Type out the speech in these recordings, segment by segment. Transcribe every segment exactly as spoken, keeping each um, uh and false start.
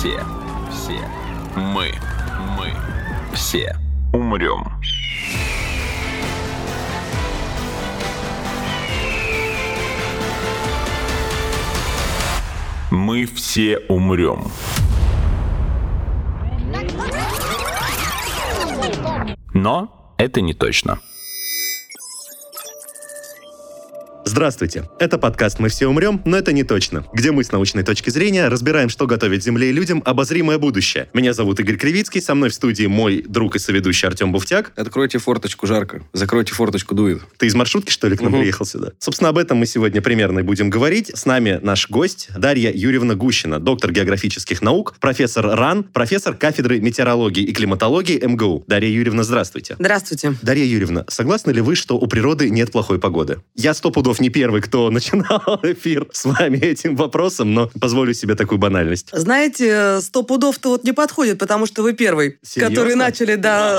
все, все, мы, мы, все умрем. Мы все умрем. Но это не точно. Здравствуйте. Это подкаст «Мы все умрем, но это не точно», где мы с научной точки зрения разбираем, что готовит Земле и людям обозримое будущее. Меня зовут Игорь Кривицкий, со мной в студии мой друг и соведущий Артем Буфтяк. Откройте форточку, жарко. Закройте форточку, дует. Ты из маршрутки, что ли, к нам угу. приехал сюда? Собственно, об этом мы сегодня примерно и будем говорить. С нами наш гость Дарья Юрьевна Гущина, доктор географических наук, профессор РАН, профессор кафедры метеорологии и климатологии эм гэ у. Дарья Юрьевна, здравствуйте. Здравствуйте. Дарья Юрьевна, согласны ли вы, что у природы нет плохой погоды? Я сто пудов не первый, кто начинал эфир с вами этим вопросом, но позволю себе такую банальность. Знаете, сто пудов-то вот не подходит, потому что вы первый, Серьезно? который начали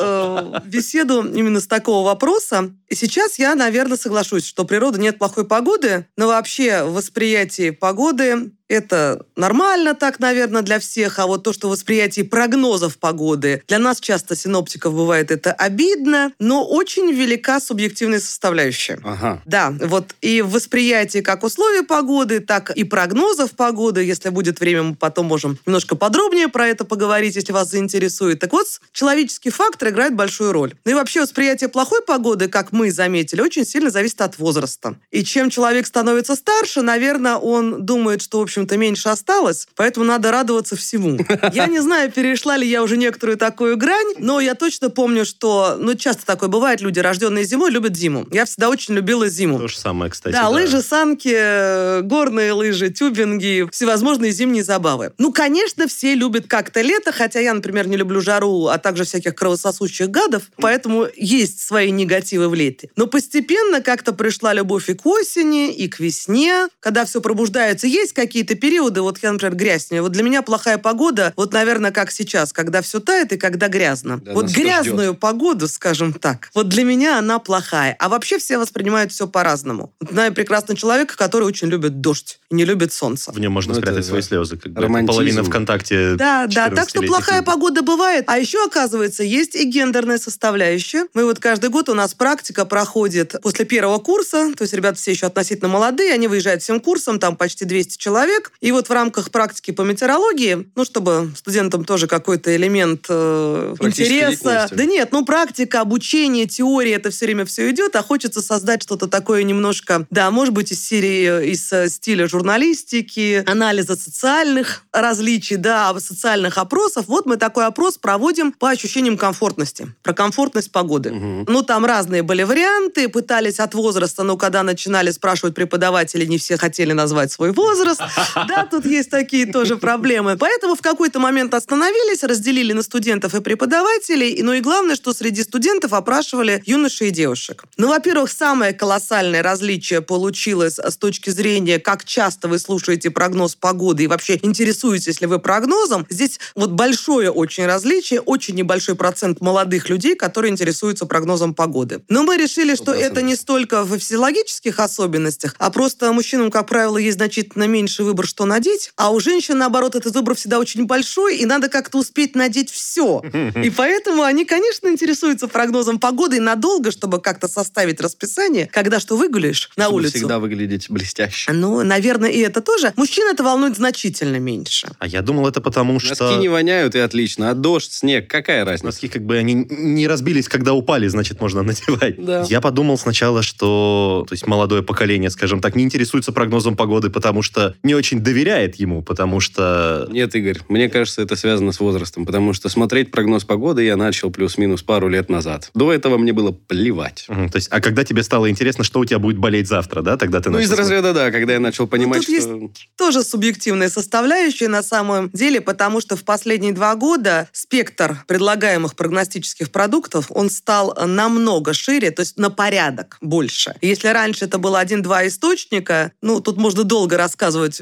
да, беседу именно с такого вопроса. И сейчас я, наверное, соглашусь, что у природы нет плохой погоды, но вообще в восприятии погоды это нормально так, наверное, для всех, а вот то, что в восприятии прогнозов погоды для нас часто, синоптиков, бывает это обидно, но очень велика субъективная составляющая. Ага. Да, вот и в восприятии как условий погоды, так и прогнозов погоды, если будет время, мы потом можем немножко подробнее про это поговорить, если вас заинтересует. Так вот, человеческий фактор играет большую роль. Ну и вообще восприятие плохой погоды, как мы заметили, очень сильно зависит от возраста. И чем человек становится старше, наверное, он думает, что, в общем, то меньше осталось, поэтому надо радоваться всему. Я не знаю, перешла ли я уже некоторую такую грань, но я точно помню, что, ну, часто такое бывает, люди, рожденные зимой, любят зиму. Я всегда очень любила зиму. То же самое, кстати. Да, да. лыжи, санки, горные лыжи, тюбинги, всевозможные зимние забавы. Ну, конечно, все любят как-то лето, хотя я, например, не люблю жару, а также всяких кровососущих гадов, поэтому есть свои негативы в лете. Но постепенно как-то пришла любовь и к осени, и к весне, когда все пробуждается. Есть какие-то периоды, вот я, например, грязь. Вот для меня плохая погода, вот, наверное, как сейчас, когда все тает и когда грязно. Да, вот грязную ждет. погоду, скажем так, вот для меня она плохая. А вообще все воспринимают все по-разному. Вот знаю прекрасного человека, который очень любит дождь и не любит солнце. В нем можно Ну, спрятать это, свои да. слезы. Как бы. Романтизм. Половина ВКонтакте. Да, да, так что плохая погода бывает. А еще, оказывается, есть и гендерная составляющая. Мы вот каждый год у нас практика проходит после первого курса, то есть ребята все еще относительно молодые, они выезжают всем курсом, там почти двести человек. И вот в рамках практики по метеорологии, ну, чтобы студентам тоже какой-то элемент э, интереса. Да нет, ну, практика, обучение, теория, это все время все идет, а хочется создать что-то такое немножко, да, может быть, из серии, из стиля журналистики, анализа социальных различий, да, социальных опросов. Вот мы такой опрос проводим по ощущениям комфортности, про комфортность погоды. Угу. Ну, там разные были варианты, пытались от возраста, но когда начинали спрашивать преподаватели, не все хотели назвать свой возраст. Да, тут есть такие тоже проблемы. Поэтому в какой-то момент остановились, разделили на студентов и преподавателей. Ну и главное, что среди студентов опрашивали юношей и девушек. Ну, во-первых, самое колоссальное различие получилось с точки зрения, как часто вы слушаете прогноз погоды и вообще интересуетесь ли вы прогнозом. Здесь вот большое очень различие, очень небольшой процент молодых людей, которые интересуются прогнозом погоды. Но мы решили, что это не столько в физиологических особенностях, а просто мужчинам, как правило, есть значительно меньше выбор, что надеть, а у женщин, наоборот, этот выбор всегда очень большой, и надо как-то успеть надеть все. И поэтому они, конечно, интересуются прогнозом погоды и надолго, чтобы как-то составить расписание, когда что выгуляешь на Чтобы улицу. всегда выглядеть блестяще. Ну, наверное, и это тоже. Мужчин это волнует значительно меньше. А я думал, это потому, что... Носки не воняют, и отлично. А дождь, снег, какая разница? Носки как бы они не разбились, когда упали, значит, можно надевать. Да. Я подумал сначала, что то есть молодое поколение, скажем так, не интересуется прогнозом погоды, потому что не очень доверяет ему, потому что... Нет, Игорь, мне кажется, это связано с возрастом, потому что смотреть прогноз погоды я начал плюс-минус пару лет назад. До этого мне было плевать. Угу, то есть, а когда тебе стало интересно, что у тебя будет болеть завтра, да? Тогда ты Ну, начал... из разряда, да, когда я начал понимать, Ну, тут что... есть тоже субъективная составляющая на самом деле, потому что в последние два года спектр предлагаемых прогностических продуктов, он стал намного шире, то есть на порядок больше. Если раньше это было один-два источника, ну, тут можно долго рассказывать,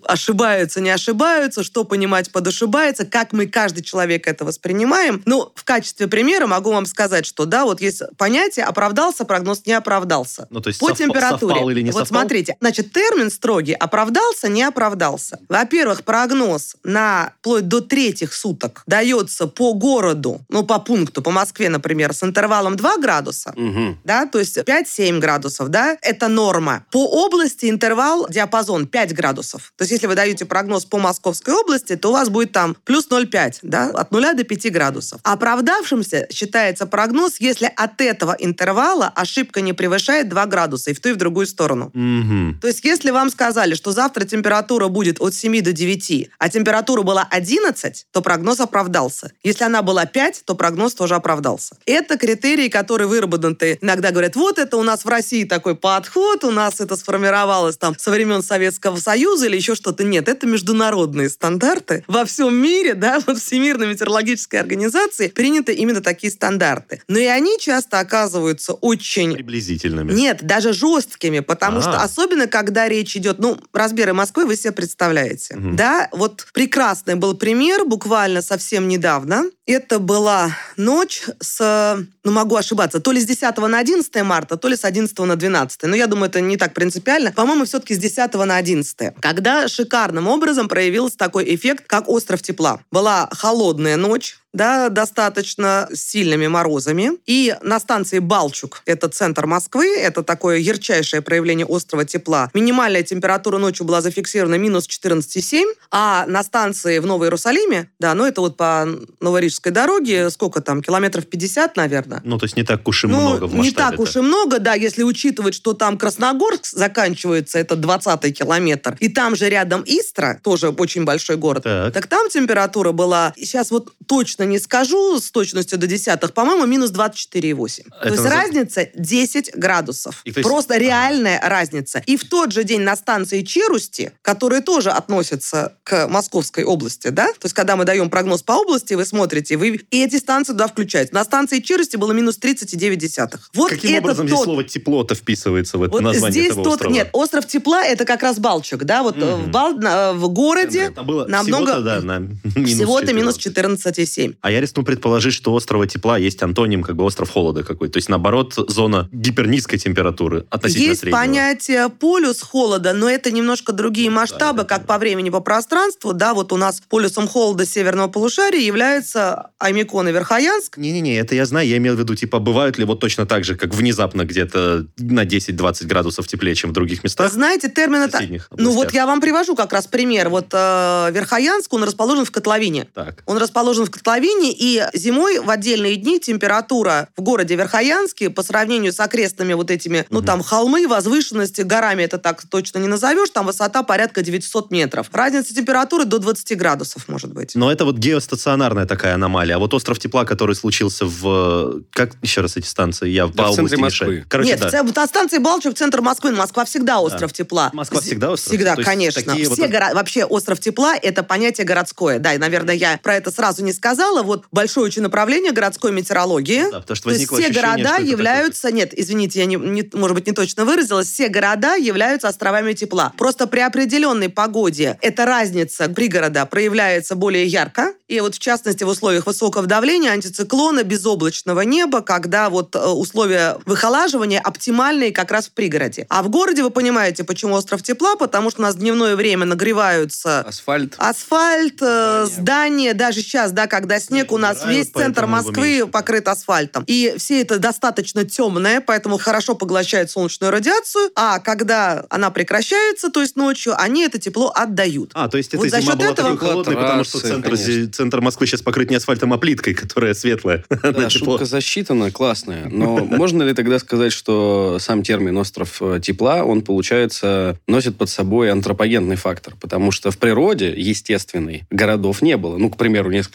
ошибаются, не ошибаются, что понимать под ошибается, как мы, каждый человек это воспринимаем. Ну, в качестве примера могу вам сказать, что да, вот есть понятие «оправдался», прогноз «не оправдался». Ну, то есть по совпал, температуре. совпал или не вот совпал? смотрите, значит, термин строгий «оправдался», «не оправдался». Во-первых, прогноз на вплоть до третьих суток дается по городу, ну, по пункту, по Москве, например, с интервалом два градуса, Угу. да, то есть пять-семь градусов, да, это норма. По области интервал, диапазон пять градусов. То есть если вы даете прогноз по Московской области, то у вас будет там плюс ноль целых пять десятых, да, от нуля до пяти градусов. Оправдавшимся считается прогноз, если от этого интервала ошибка не превышает два градуса и в ту, и в другую сторону. Мгм. То есть если вам сказали, что завтра температура будет от семи до девяти, а температура была одиннадцать, то прогноз оправдался. Если она была пять, то прогноз тоже оправдался. Это критерии, которые выработаны. Иногда говорят, вот это у нас в России такой подход, у нас это сформировалось там со времен Советского Союза или еще что-то. Нет, это международные стандарты. Во всем мире, да, вот Всемирной метеорологической организации приняты именно такие стандарты. Но и они часто оказываются очень... Приблизительными. Нет, даже жесткими, потому А. что особенно, когда речь идет, ну, размеры Москвы вы себе представляете. Мгм. Да, вот прекрасный был пример буквально совсем недавно. Это была ночь с, ну, могу ошибаться, то ли с десятого на одиннадцатое марта, то ли с одиннадцатого на двенадцатое. Но я думаю, это не так принципиально. По-моему, все-таки с десятого на одиннадцатое. Когда шикарным образом проявился такой эффект, как остров тепла. Была холодная ночь, да, достаточно с сильными морозами. И на станции Балчук, это центр Москвы, это такое ярчайшее проявление острого тепла. Минимальная температура ночью была зафиксирована минус четырнадцать целых семь десятых, а на станции в Новой Иерусалиме, да, ну это вот по Новорижской дороге, сколько там, километров пятьдесят, наверное. Ну, то есть не так уж и Ну, много в масштабе. не так уж и много, да, если учитывать, что там Красногорск заканчивается, это двадцатый километр, и там же рядом Истра, тоже очень большой город. Так. Так там температура была, сейчас вот точно не скажу с точностью до десятых, по-моему, минус двадцать четыре целых восемь десятых. То Это есть назад- разница десять градусов. И то есть- Просто реальная разница. И в тот же день на станции Черусти, которая тоже относится к Московской области, да, то есть когда мы даем прогноз по области, вы смотрите, вы и эти станции туда включаете. На станции Черусти было минус тридцать целых девять десятых. Вот Каким это образом здесь тот... слово «тепло»-то вписывается в это Вот название здесь этого тот... острова? Нет, остров тепла — это как раз Балчук, да, вот Мгм. в, Бал... на- в городе Там было намного... всего-то, да, на минус Всего-то минус четырнадцать. четырнадцать целых семь десятых. А я рискну предположить, что у острова тепла есть антоним, как бы остров холода какой-то. То есть, наоборот, зона гипернизкой температуры относительно Есть среднего. понятие полюс холода, но это немножко другие масштабы, это как по времени, по пространству. Да, вот у нас полюсом холода северного полушария является Аймекон и Верхоянск. Не-не-не, это я знаю. Я имел в виду, типа, бывают ли вот точно так же, как внезапно где-то на десять-двадцать градусов теплее, чем в других местах? Знаете, термин это... соседних Ну вот областях. я вам привожу как раз пример. Вот э, Верхоянск, он расположен в котловине. Так. Он расположен в котловине, и зимой в отдельные дни температура в городе Верхоянске по сравнению с окрестными вот этими, ну, Мгм. там, холмы, возвышенности, горами это так точно не назовешь, там высота порядка девятьсот метров. Разница температуры до двадцати градусов может быть. Но это вот геостационарная такая аномалия. А вот остров тепла, который случился в... Как еще раз эти станции? Я Да, по в области центре мешаю. Москвы. Короче, Нет, да. в ц- на станции Балчук, центр Москвы. Москва всегда остров тепла. Москва З- всегда остров? Всегда, То есть конечно. такие Все вот- гора- Вообще остров тепла — это понятие городское. Да, и, наверное, я про это сразу не сказала. Вот большое очень направление городской метеорологии. Да, потому что То есть возникло все ощущение, города что это являются... Нет, извините, я, не, не- может быть, не точно выразилась. Все города являются островами тепла. Просто при определенной погоде эта разница пригорода проявляется более ярко. И вот, в частности, в условиях высокого давления, антициклона, безоблачного неба, когда вот э, условия выхолаживания оптимальные как раз в пригороде. А в городе, вы понимаете, почему остров тепла? Потому что у нас в дневное время нагреваются Асфальт. асфальт, э, здания, даже сейчас, да, когда снег, у нас убирают, весь центр поэтому его Москвы меньше. покрыт асфальтом. И все это достаточно темное, поэтому хорошо поглощает солнечную радиацию, а когда она прекращается, то есть ночью, они это тепло отдают. А, то есть эта Вот за зима счет была этого- такой холодной, потому что Трассы, центр, конечно. зи- центр Москвы сейчас покрыт не асфальтом, а плиткой, которая светлая. Да, На тепло. шутка засчитана, классная. Но можно ли тогда сказать, что сам термин «остров э, тепла», он, получается, носит под собой антропогенный фактор? Потому что в природе, естественной, городов не было. Ну, к примеру, несколько тысяч лет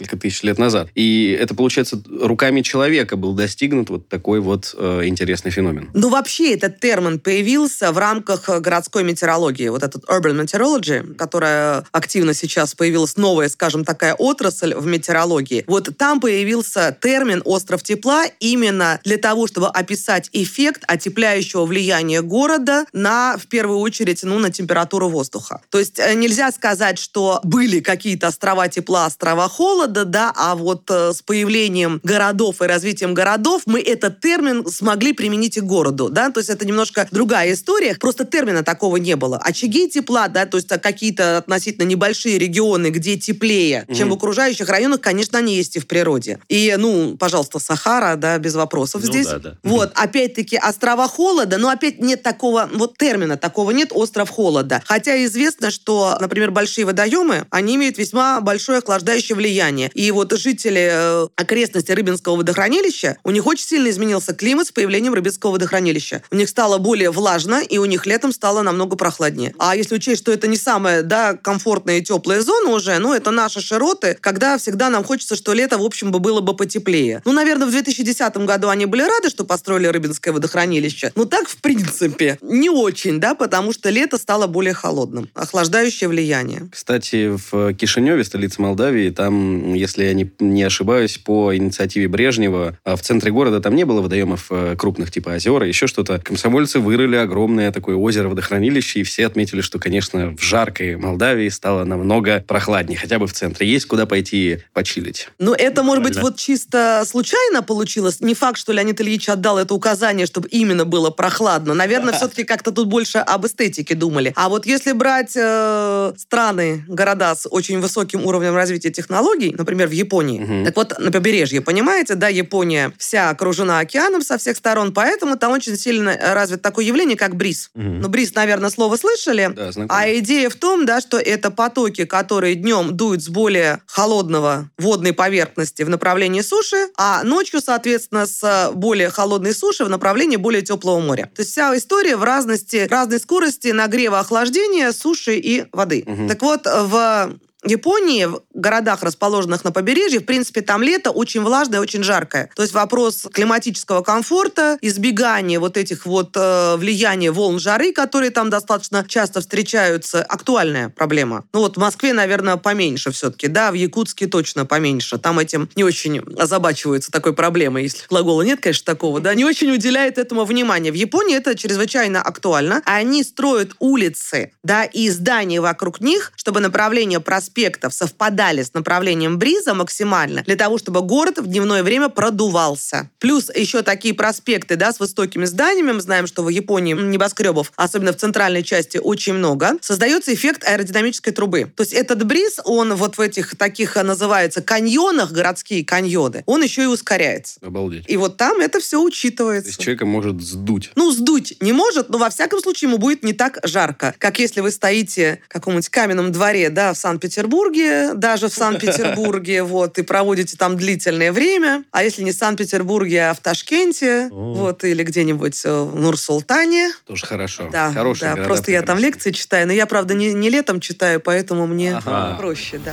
лет назад. И это, получается, руками человека был достигнут вот такой вот э, интересный феномен. Ну, вообще, этот термин появился в рамках городской метеорологии. Вот этот urban meteorology, которая активно сейчас появилась, новая, скажем, такая отрасль в метеорологии. Вот там появился термин «остров тепла» именно для того, чтобы описать эффект отепляющего влияния города на, в первую очередь, ну, на температуру воздуха. То есть нельзя сказать, что были какие-то острова тепла, острова холода, да, а вот э, с появлением городов и развитием городов мы этот термин смогли применить и к городу, да, то есть это немножко другая история, просто термина такого не было. Очаги тепла, да, то есть какие-то относительно небольшие регионы, где теплее, mm-hmm. чем в окружающих районах, конечно, они есть и в природе. И, ну, пожалуйста, Сахара, да, без вопросов ну, здесь. Да, да. Вот, опять-таки, острова холода, но опять нет такого, вот термина такого нет, остров холода. Хотя известно, что, например, большие водоемы, они имеют весьма большое охлаждающее влияние. И вот жители э, окрестностей Рыбинского водохранилища, у них очень сильно изменился климат с появлением Рыбинского водохранилища. У них стало более влажно, и у них летом стало намного прохладнее. А если учесть, что это не самая, да, комфортная и теплая зона уже, ну, это наши широты, когда всегда нам хочется, что лето, в общем, бы было бы потеплее. Ну, наверное, в две тысячи десятом году они были рады, что построили Рыбинское водохранилище. Но так, в принципе, не очень, да, потому что лето стало более холодным. Охлаждающее влияние. Кстати, в Кишиневе, столице Молдавии, там, если я не, не ошибаюсь, по инициативе Брежнева, в центре города там не было водоемов крупных, типа озера, еще что-то. Комсомольцы вырыли огромное такое озеро-водохранилище, и все отметили, что, конечно, в жаркой Молдавии стало намного прохладнее, хотя бы в центре. Есть куда пойти почилить. Ну, это, может быть, вот чисто случайно получилось. Не факт, что Леонид Ильич отдал это указание, чтобы именно было прохладно. Наверное, все-таки как-то тут больше об эстетике думали. А вот если брать э, страны, города с очень высоким уровнем развития технологий, например, в Японии, угу. так вот, на побережье, понимаете, да, Япония вся окружена океаном со всех сторон, поэтому там очень сильно развито такое явление, как бриз. Угу. Ну, бриз, наверное, слово слышали. Да, знакомо. А идея в том, да, что это потоки, которые днем дуют с более холодного водной поверхности в направлении суши, а ночью, соответственно, с более холодной суши в направлении более теплого моря. То есть вся история в разности, разной скорости нагрева, охлаждения, суши и воды. Угу. Так вот, в Японии, в городах, расположенных на побережье, в принципе, там лето очень влажное, очень жаркое. То есть вопрос климатического комфорта, избегания вот этих вот э, влияния волн жары, которые там достаточно часто встречаются, актуальная проблема. Ну вот в Москве, наверное, поменьше все-таки, да, в Якутске точно поменьше. Там этим не очень озабачиваются такой проблемой, если глагола нет, конечно, такого, да, не очень уделяет этому внимания. В Японии это чрезвычайно актуально. Они строят улицы, да, и здания вокруг них, чтобы направление проспектов совпадали с направлением бриза максимально, для того, чтобы город в дневное время продувался. Плюс еще такие проспекты, да, с высокими зданиями, мы знаем, что в Японии небоскребов, особенно в центральной части, очень много, создается эффект аэродинамической трубы. То есть этот бриз, он вот в этих таких, называется, каньонах, городские каньоны, он еще и ускоряется. Обалдеть. И вот там это все учитывается. То есть человека может сдуть. Ну, сдуть не может, но во всяком случае ему будет не так жарко, как если вы стоите в каком-нибудь каменном дворе, да, в Санкт-Петербурге, даже в Санкт-Петербурге, вот, и проводите там длительное время. А если не в Санкт-Петербурге, а в Ташкенте, О. вот, или где-нибудь в Нур-Султане. Тоже хорошо. Да, да, просто я там лекции читаю, но я, правда, не, не летом читаю, поэтому мне ага. проще, да.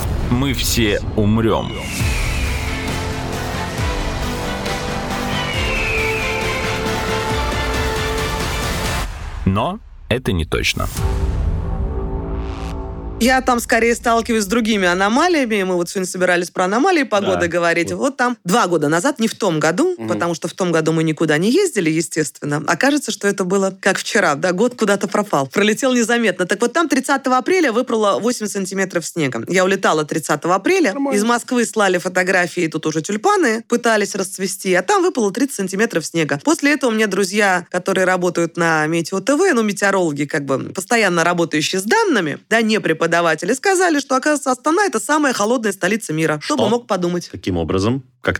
Мы все умрем. Но это не точно. Я там скорее сталкиваюсь с другими аномалиями. Мы вот сегодня собирались про аномалии погоды да, говорить. Вот. вот там два года назад, не в том году, угу. потому что в том году мы никуда не ездили, естественно. Окажется, что это было как вчера. Да, год куда-то пропал. Пролетел незаметно. Так вот там тридцатого апреля выпало восемь сантиметров снега. Я улетала тридцатого апреля. Нормально. Из Москвы слали фотографии, тут уже тюльпаны пытались расцвести, а там выпало тридцать сантиметров снега. После этого мне друзья, которые работают на Метео ТВ, ну, метеорологи, как бы постоянно работающие с данными, да, не преподаватели, преподаватели сказали, что, оказывается, Астана – это самая холодная столица мира. Что, Кто бы мог подумать? Каким образом? Как так?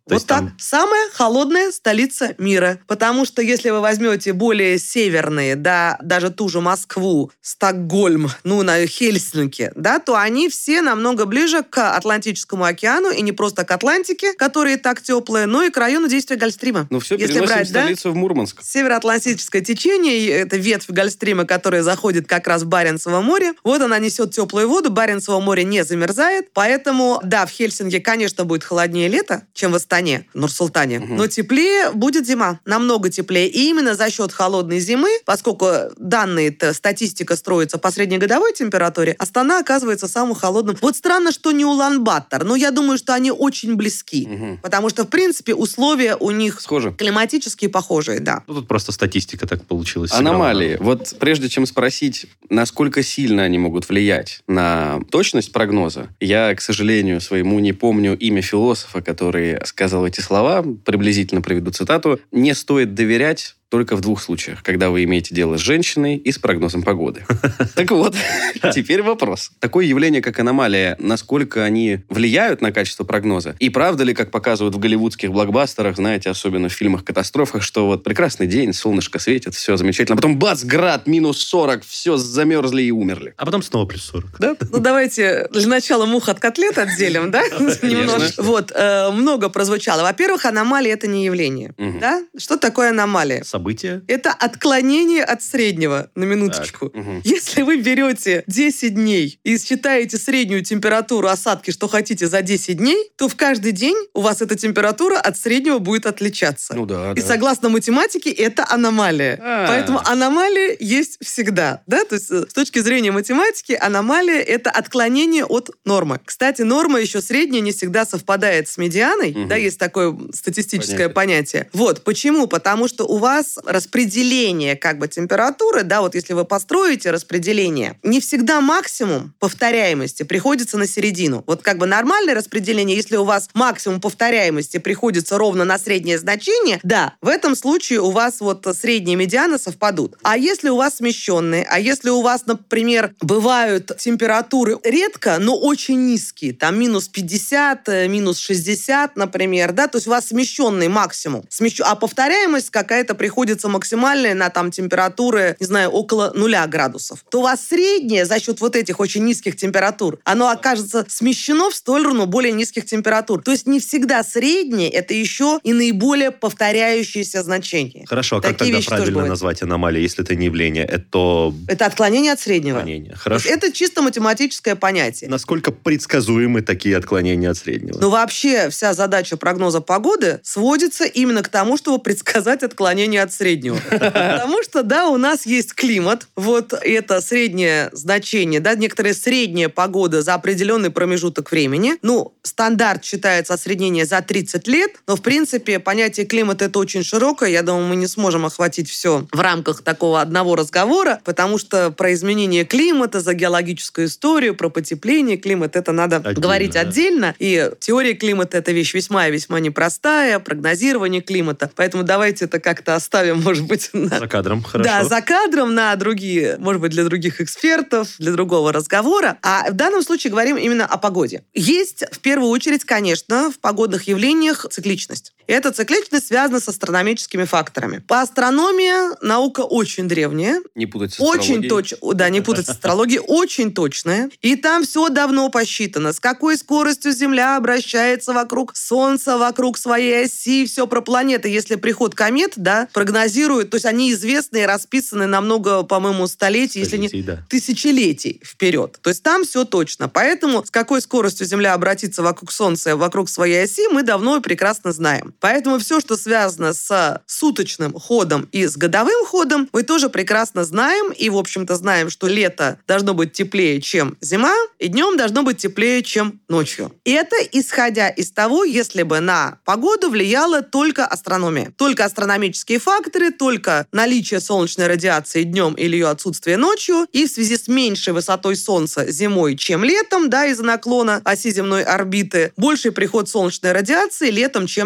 То вот так. Там... Самая холодная столица мира. Потому что если вы возьмете более северные, да, даже ту же Москву, Стокгольм, ну, на Хельсинки, да, то они все намного ближе к Атлантическому океану, и не просто к Атлантике, которые так теплые, но и к району действия Гольфстрима. Ну все, если переносим брать, столицу да? в Мурманск. Североатлантическое течение, это ветвь Гольфстрима, которая заходит как раз в Баренцево море. Вот она несет теплую воду, Баренцево море не замерзает, поэтому, да, в Хельсинки, конечно, будет холоднее лето, чем в Астане, Нур-Султане, угу. но теплее будет зима, намного теплее. И именно за счет холодной зимы, поскольку данные-то, статистика строится по среднегодовой температуре, Астана оказывается самым холодным. Вот странно, что не Улан-Батор, но я думаю, что они очень близки, угу. потому что, в принципе, условия у них Схожи. климатические похожие, да. Ну, тут просто статистика так получилась. Аномалии. Сыграла. Вот прежде чем спросить, насколько сильно они могут влиять на точность прогноза, я, к сожалению, своему не помню имя философа, который сказал эти слова, приблизительно приведу цитату, «Не стоит доверять только в двух случаях, когда вы имеете дело с женщиной и с прогнозом погоды». Так вот, теперь вопрос. Такое явление, как аномалия, насколько они влияют на качество прогноза? И правда ли, как показывают в голливудских блокбастерах, знаете, особенно в фильмах-катастрофах, что вот прекрасный день, солнышко светит, все замечательно, а потом бац, град, минус сорок, все замерзли и умерли. А потом снова плюс сорок. Да? Ну, давайте для начала мух от котлет отделим, да? Немножко. Вот, много прозвучало. Во-первых, аномалия — это не явление. Да? Что такое аномалия? Событие? Это отклонение от среднего, на минуточку. Угу. Если вы берете десять дней и считаете среднюю температуру осадки, что хотите, за десять дней, то в каждый день у вас эта температура от среднего будет отличаться. Ну да, и да. согласно математике, это аномалия. А-а-а. Поэтому аномалия есть всегда. Да? То есть с точки зрения математики аномалия — это отклонение от нормы. Кстати, норма еще средняя не всегда совпадает с медианой. Угу. Да, есть такое статистическое понятие. понятие. Вот. Почему? Потому что у вас распределение как бы температуры, да, вот если вы построите распределение, не всегда максимум повторяемости приходится на середину. Вот как бы нормальное распределение, если у вас максимум повторяемости приходится ровно на среднее значение, да, в этом случае у вас вот средние медианы совпадут. А если у вас смещенные, а если у вас, например, бывают температуры редко, но очень низкие, там минус пятьдесят, минус шестьдесят, например, да, то есть у вас смещенный максимум, смещ... а повторяемость какая-то приходится максимальная на там температуры, не знаю, около нуля градусов, то у вас среднее за счет вот этих очень низких температур, оно окажется смещено в сторону более низких температур. То есть не всегда среднее — это еще и наиболее повторяющиеся значения. Хорошо, а как тогда правильно назвать аномалию, если это не явление? Это... Это отклонение от среднего. Отклонение. Хорошо. Это чисто математическое понятие. Насколько предсказуемы такие отклонения от среднего? Ну, вообще, вся задача прогноза погоды сводится именно к тому, чтобы предсказать отклонение от среднего. Потому что, да, у нас есть климат, вот это среднее значение, да, некоторая средняя погода за определенный промежуток времени. Ну, стандарт считается осреднение за тридцать лет, но, в принципе, понятие климата — это очень широкое. Я думаю, мы не сможем охватить все в рамках такого одного разговора, потому что про изменение климата, за геологическую историю, про потепление климата — это надо отдельно, говорить да. отдельно. И теория климата — это вещь весьма и весьма непростая, прогнозирование климата. Поэтому давайте это как-то оставим, может быть, на... За кадром, хорошо. Да, за кадром на другие, может быть, для других экспертов, для другого разговора. А в данном случае говорим именно о погоде. Есть, в первую очередь, конечно, в погодных явлениях цикличность. И эта цикличность связана с астрономическими факторами. По астрономии наука очень древняя. Не путать с очень астрологией. Точ... Да, не путать с астрологией. Очень точная. И там все давно посчитано. С какой скоростью Земля обращается вокруг Солнца, вокруг своей оси. Все про планеты. Если приход комет, да, прогнозируют, то есть они известны и расписаны на много, по-моему, столетий, если не да. тысячелетий вперед. То есть там все точно. Поэтому с какой скоростью Земля обратится вокруг Солнца, вокруг своей оси, мы давно и прекрасно знаем. Поэтому все, что связано с суточным ходом и с годовым ходом, мы тоже прекрасно знаем. И, в общем-то, знаем, что лето должно быть теплее, чем зима, и днем должно быть теплее, чем ночью. И это исходя из того, если бы на погоду влияла только астрономия. Только астрономические факторы, только наличие солнечной радиации днем или ее отсутствие ночью, и в связи с меньшей высотой Солнца зимой, чем летом, да, из-за наклона оси земной орбиты, больший приход солнечной радиации летом, чем зимой.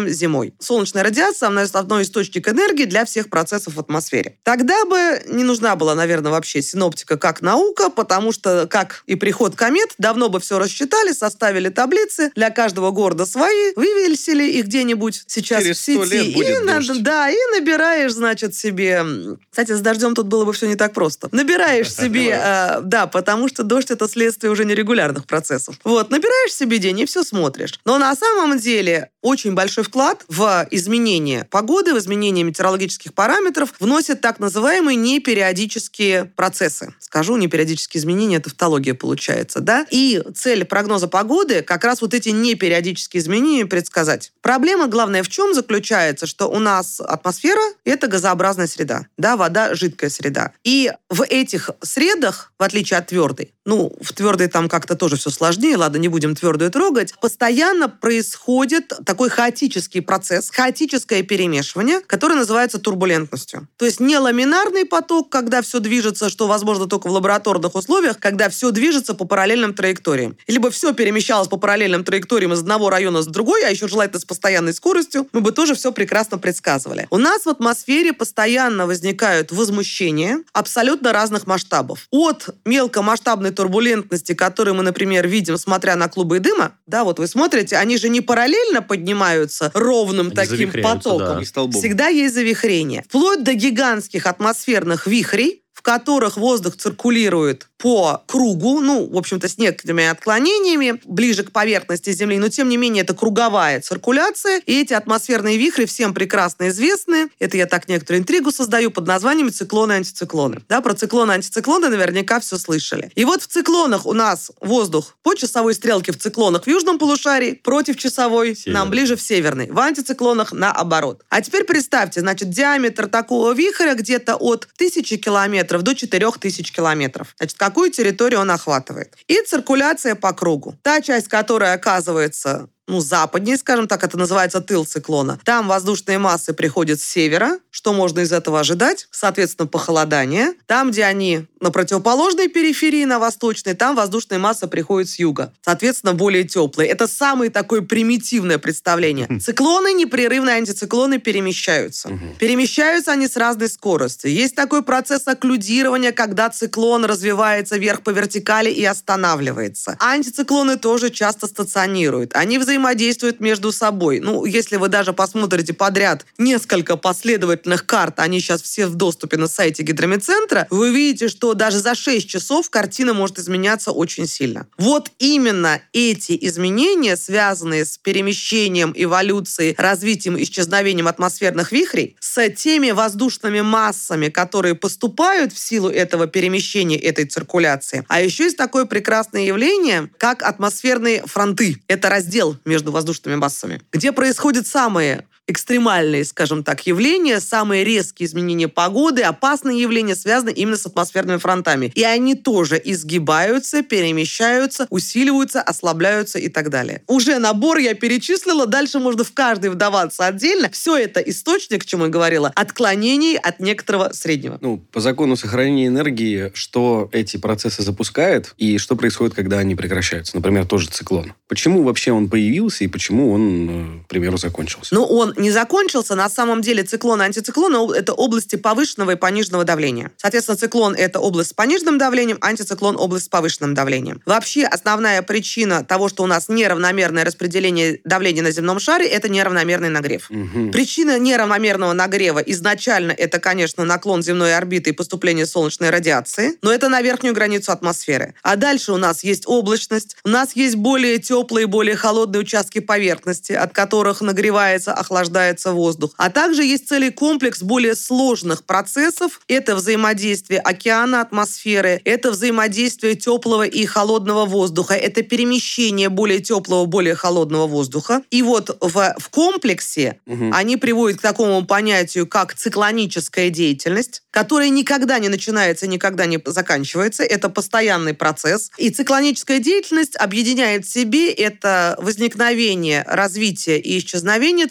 основной. Солнечная радиация, она основной источник энергии для всех процессов в атмосфере. Тогда бы не нужна была, наверное, вообще синоптика как наука, потому что, как и приход комет, давно бы все рассчитали, составили таблицы, для каждого города свои, вывесили их где-нибудь сейчас Через в сети. сто лет будет и, дождь. на, да, и набираешь, значит, себе... Кстати, с дождем тут было бы все не так просто. Набираешь себе... э, да, потому что дождь — это следствие уже нерегулярных процессов. Вот, набираешь себе день и все смотришь. Но на самом деле очень большой вклад в изменение погоды, в изменение метеорологических параметров вносят так называемые непериодические процессы. Скажу, непериодические изменения — это тавтология получается, да? И цель прогноза погоды — как раз вот эти непериодические изменения предсказать. Проблема главная в чем заключается, что у нас атмосфера — это газообразная среда, да, вода — жидкая среда. И в этих средах, в отличие от твердой, ну, в твердой там как-то тоже все сложнее, ладно, не будем твердую трогать, постоянно происходит такой хаотический процесс, хаотическое перемешивание, которое называется турбулентностью. То есть не ламинарный поток, когда все движется, что возможно только в лабораторных условиях, когда все движется по параллельным траекториям. Либо все перемещалось по параллельным траекториям из одного района в другой, а еще желательно с постоянной скоростью, мы бы тоже все прекрасно предсказывали. У нас в атмосфере постоянно возникают возмущения абсолютно разных масштабов. От мелкомасштабной турбулентности, которую мы, например, видим, смотря на клубы дыма, да, вот вы смотрите, они же не параллельно поднимаются ровным Они таким завихряются, потоком. да. И столбом. Всегда есть завихрение. Вплоть до гигантских атмосферных вихрей, в которых воздух циркулирует по кругу, ну, в общем-то, с некоторыми отклонениями, ближе к поверхности Земли, но, тем не менее, это круговая циркуляция, и эти атмосферные вихри всем прекрасно известны. Это я так некоторую интригу создаю под названием циклоны и антициклоны. Да, про циклоны и антициклоны наверняка все слышали. И вот в циклонах у нас воздух по часовой стрелке в циклонах в южном полушарии, против часовой Северный. нам ближе в северной. В антициклонах наоборот. А теперь представьте, значит, диаметр такого вихря где-то от тысячи километров до четырех тысяч километров. Значит, какую территорию он охватывает? И циркуляция по кругу. Та часть, которая оказывается ну, западнее, скажем так, это называется тыл циклона. Там воздушные массы приходят с севера. Что можно из этого ожидать? Соответственно, похолодание. Там, где они на противоположной периферии, на восточной, там воздушные массы приходят с юга. Соответственно, более теплые. Это самое такое примитивное представление. Циклоны, непрерывные антициклоны перемещаются. Перемещаются они с разной скоростью. Есть такой процесс окклюдирования, когда циклон развивается вверх по вертикали и останавливается. Антициклоны тоже часто стационируют. Они взаимодействуют между собой. Ну, если вы даже посмотрите подряд несколько последовательных карт, они сейчас все в доступе на сайте Гидрометцентра, вы увидите, что даже за шесть часов картина может изменяться очень сильно. Вот именно эти изменения, связанные с перемещением, эволюцией, развитием, исчезновением атмосферных вихрей, с теми воздушными массами, которые поступают в силу этого перемещения, этой циркуляции. А еще есть такое прекрасное явление, как атмосферные фронты. Это раздел между воздушными массами, где происходят самые экстремальные, скажем так, явления, самые резкие изменения погоды, опасные явления связаны именно с атмосферными фронтами. И они тоже изгибаются, перемещаются, усиливаются, ослабляются и так далее. Уже набор я перечислила, дальше можно в каждый вдаваться отдельно. Все это источник, к чему я говорила, отклонений от некоторого среднего. Ну, по закону сохранения энергии, что эти процессы запускает и что происходит, когда они прекращаются. Например, тоже циклон. Почему вообще он появился и почему он, к примеру, закончился? Ну, он не закончился. На самом деле циклон и антициклон — это области повышенного и пониженного давления. Соответственно, циклон — это область с пониженным давлением, антициклон — область с повышенным давлением. Вообще, основная причина того, что у нас неравномерное распределение давления на земном шаре — это неравномерный нагрев. Угу. Причина неравномерного нагрева изначально это, конечно, наклон земной орбиты и поступление солнечной радиации, но это на верхнюю границу атмосферы. А дальше у нас есть облачность, у нас есть более теплые, более холодные участки поверхности, от которых нагревается, охлаждается воздух. А также есть целый комплекс более сложных процессов. Это взаимодействие океана, атмосферы, это взаимодействие теплого и холодного воздуха, это перемещение более теплого, более холодного воздуха. И вот в, в комплексе угу. они приводят к такому понятию, как циклоническая деятельность, которая никогда не начинается, никогда не заканчивается. Это постоянный процесс. И циклоническая деятельность объединяет в себе это возникновение, развитие и исчезновение циклонов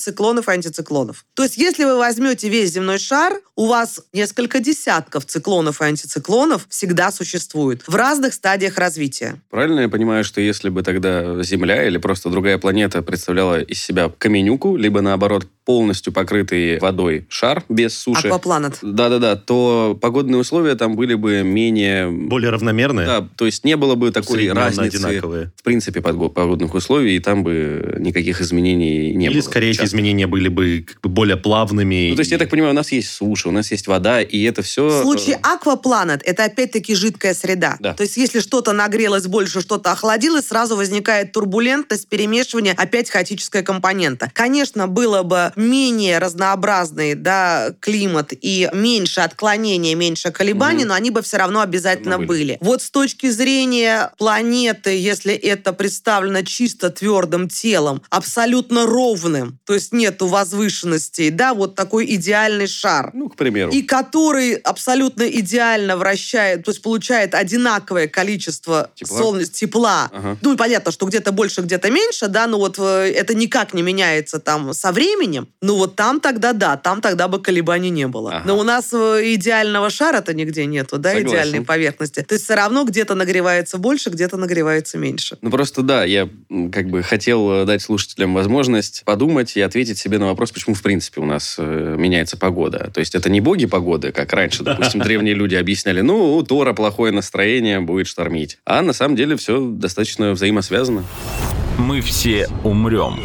циклонов и антициклонов. То есть, если вы возьмете весь земной шар, у вас несколько десятков циклонов и антициклонов всегда существует в разных стадиях развития. Правильно я понимаю, что если бы тогда Земля или просто другая планета представляла из себя каменюку, либо наоборот полностью покрытый водой шар без суши. Аквапланет. Да-да-да, то погодные условия там были бы менее... Более равномерные? Да, то есть не было бы такой разницы одинаковые. В принципе погодных условий, и там бы никаких изменений не Или, было. Или скорее эти изменения были бы как бы более плавными. Ну, то есть, я так понимаю, у нас есть суша, у нас есть вода, и это все... В случае аквапланет это опять-таки жидкая среда. Да. То есть, если что-то нагрелось больше, что-то охладилось, сразу возникает турбулентность, перемешивание, опять хаотическая компонента. Конечно, было бы менее разнообразный, да, климат и меньше отклонения, меньше колебаний, mm-hmm. но они бы все равно обязательно были. были. Вот с точки зрения планеты, если это представлено чисто твердым телом, абсолютно ровным, то есть нету возвышенностей, да, вот такой идеальный шар. Ну, к примеру. И который абсолютно идеально вращает, то есть получает одинаковое количество тепла. солнечного тепла. Ага. Ну, понятно, что где-то больше, где-то меньше, да, но вот это никак не меняется там со временем. Ну, вот там тогда, да, там тогда бы колебаний не было. Ага. Но у нас идеального шара-то нигде нету, да, Согласен. идеальной поверхности. То есть все равно где-то нагревается больше, где-то нагревается меньше. Ну, просто да, я как бы хотел дать слушателям возможность подумать и ответить себе на вопрос, почему, в принципе, у нас э, меняется погода. То есть это не боги погоды, как раньше, допустим, древние люди объясняли, ну, у Тора плохое настроение, будет штормить. А на самом деле все достаточно взаимосвязано. Мы все умрем.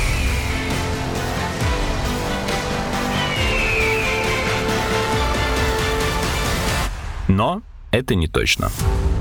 Но это не точно.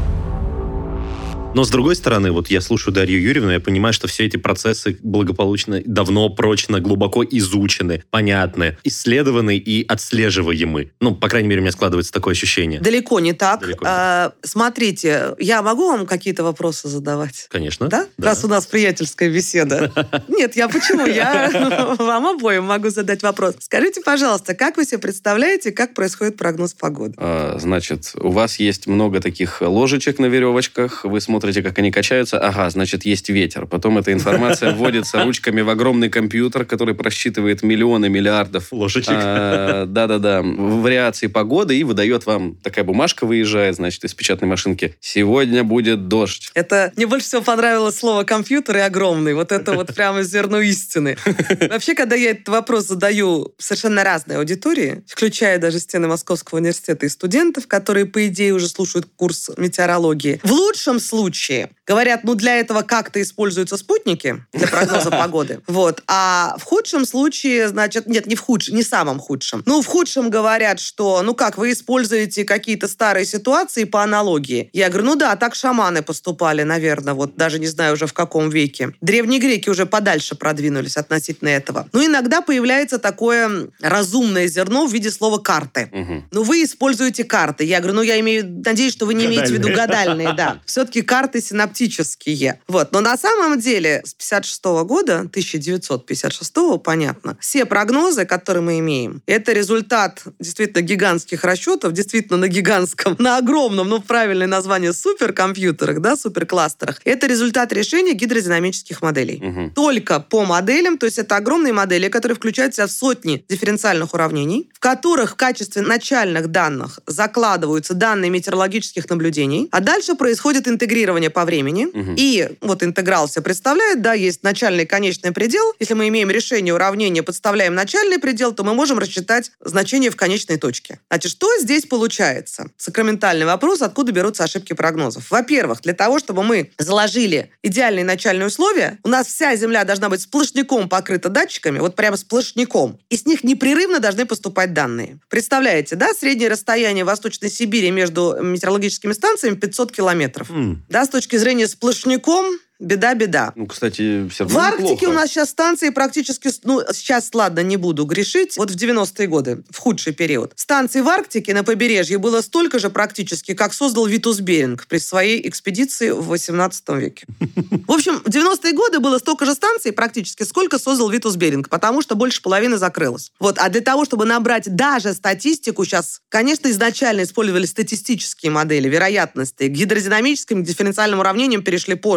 Но, с другой стороны, вот я слушаю Дарью Юрьевну, я понимаю, что все эти процессы благополучно, давно, прочно, глубоко изучены, понятны, исследованы и отслеживаемы. Ну, по крайней мере, у меня складывается такое ощущение. Далеко не так. Далеко не а, смотрите, я могу вам какие-то вопросы задавать? Конечно. Да? Да. Раз у нас приятельская беседа. Нет, я почему? Я вам обоим могу задать вопрос. Скажите, пожалуйста, как вы себе представляете, как происходит прогноз погоды? А, значит, у вас есть много таких ложечек на веревочках, вы смотрите, как они качаются. Ага, значит, есть ветер. Потом эта информация вводится ручками в огромный компьютер, который просчитывает миллионы, миллиардов ложечек. А, да-да-да. Вариации погоды и выдает вам. Такая бумажка выезжает, значит, из печатной машинки. Сегодня будет дождь. Это мне больше всего понравилось слово «компьютер» и «огромный». Вот это вот прямо зерно истины. Вообще, когда я этот вопрос задаю совершенно разной аудитории, включая даже стены Московского университета и студентов, которые, по идее, уже слушают курс метеорологии, в лучшем случае говорят, ну, для этого как-то используются спутники для прогноза погоды. Вот. А в худшем случае, значит, нет, не в худшем, не самом худшем. Ну, в худшем говорят, что, ну как, вы используете какие-то старые ситуации по аналогии. Я говорю, ну да, так шаманы поступали, наверное, вот даже не знаю уже в каком веке. Древние греки уже подальше продвинулись относительно этого. Ну, иногда появляется такое разумное зерно в виде слова «карты». Угу. Ну, вы используете карты. Я говорю, ну, я имею, надеюсь, что вы не имеете в виду гадальные, да. Все-таки карты синаптические. Вот. Но на самом деле с пятьдесят шестого года, тысяча девятьсот пятьдесят шестого, понятно, все прогнозы, которые мы имеем, это результат действительно гигантских расчетов, действительно на гигантском, на огромном, ну, правильное название, суперкомпьютерах, да, суперкластерах. Это результат решения гидродинамических моделей. Угу. Только по моделям, то есть это огромные модели, которые включают в себя в сотни дифференциальных уравнений, в которых в качестве начальных данных закладываются данные метеорологических наблюдений, а дальше происходит интегрирование по времени. Угу. И вот интеграл себе представляет, да, есть начальный и конечный предел. Если мы имеем решение уравнения, подставляем начальный предел, то мы можем рассчитать значение в конечной точке. Значит, что здесь получается? Сакраментальный вопрос, откуда берутся ошибки прогнозов. Во-первых, для того, чтобы мы заложили идеальные начальные условия, у нас вся Земля должна быть сплошняком покрыта датчиками, вот прямо сплошняком. И с них непрерывно должны поступать данные. Представляете, да, среднее расстояние в Восточной Сибири между метеорологическими станциями пятьсот километров. Mm. Да, с точки зрения сплошняком, беда-беда. Ну, кстати, все равно В Арктике неплохо. у нас сейчас станции практически... Ну, сейчас, ладно, не буду грешить. Вот в девяностые годы, в худший период. Станций в Арктике на побережье было столько же практически, как создал Витус Беринг при своей экспедиции в восемнадцатом веке. В общем, в девяностые годы было столько же станций практически, сколько создал Витус Беринг, потому что больше половины закрылось. Вот. А для того, чтобы набрать даже статистику, сейчас, конечно, изначально использовали статистические модели вероятности. К гидродинамическим, к дифференциальным уравнениям перешли позже. Но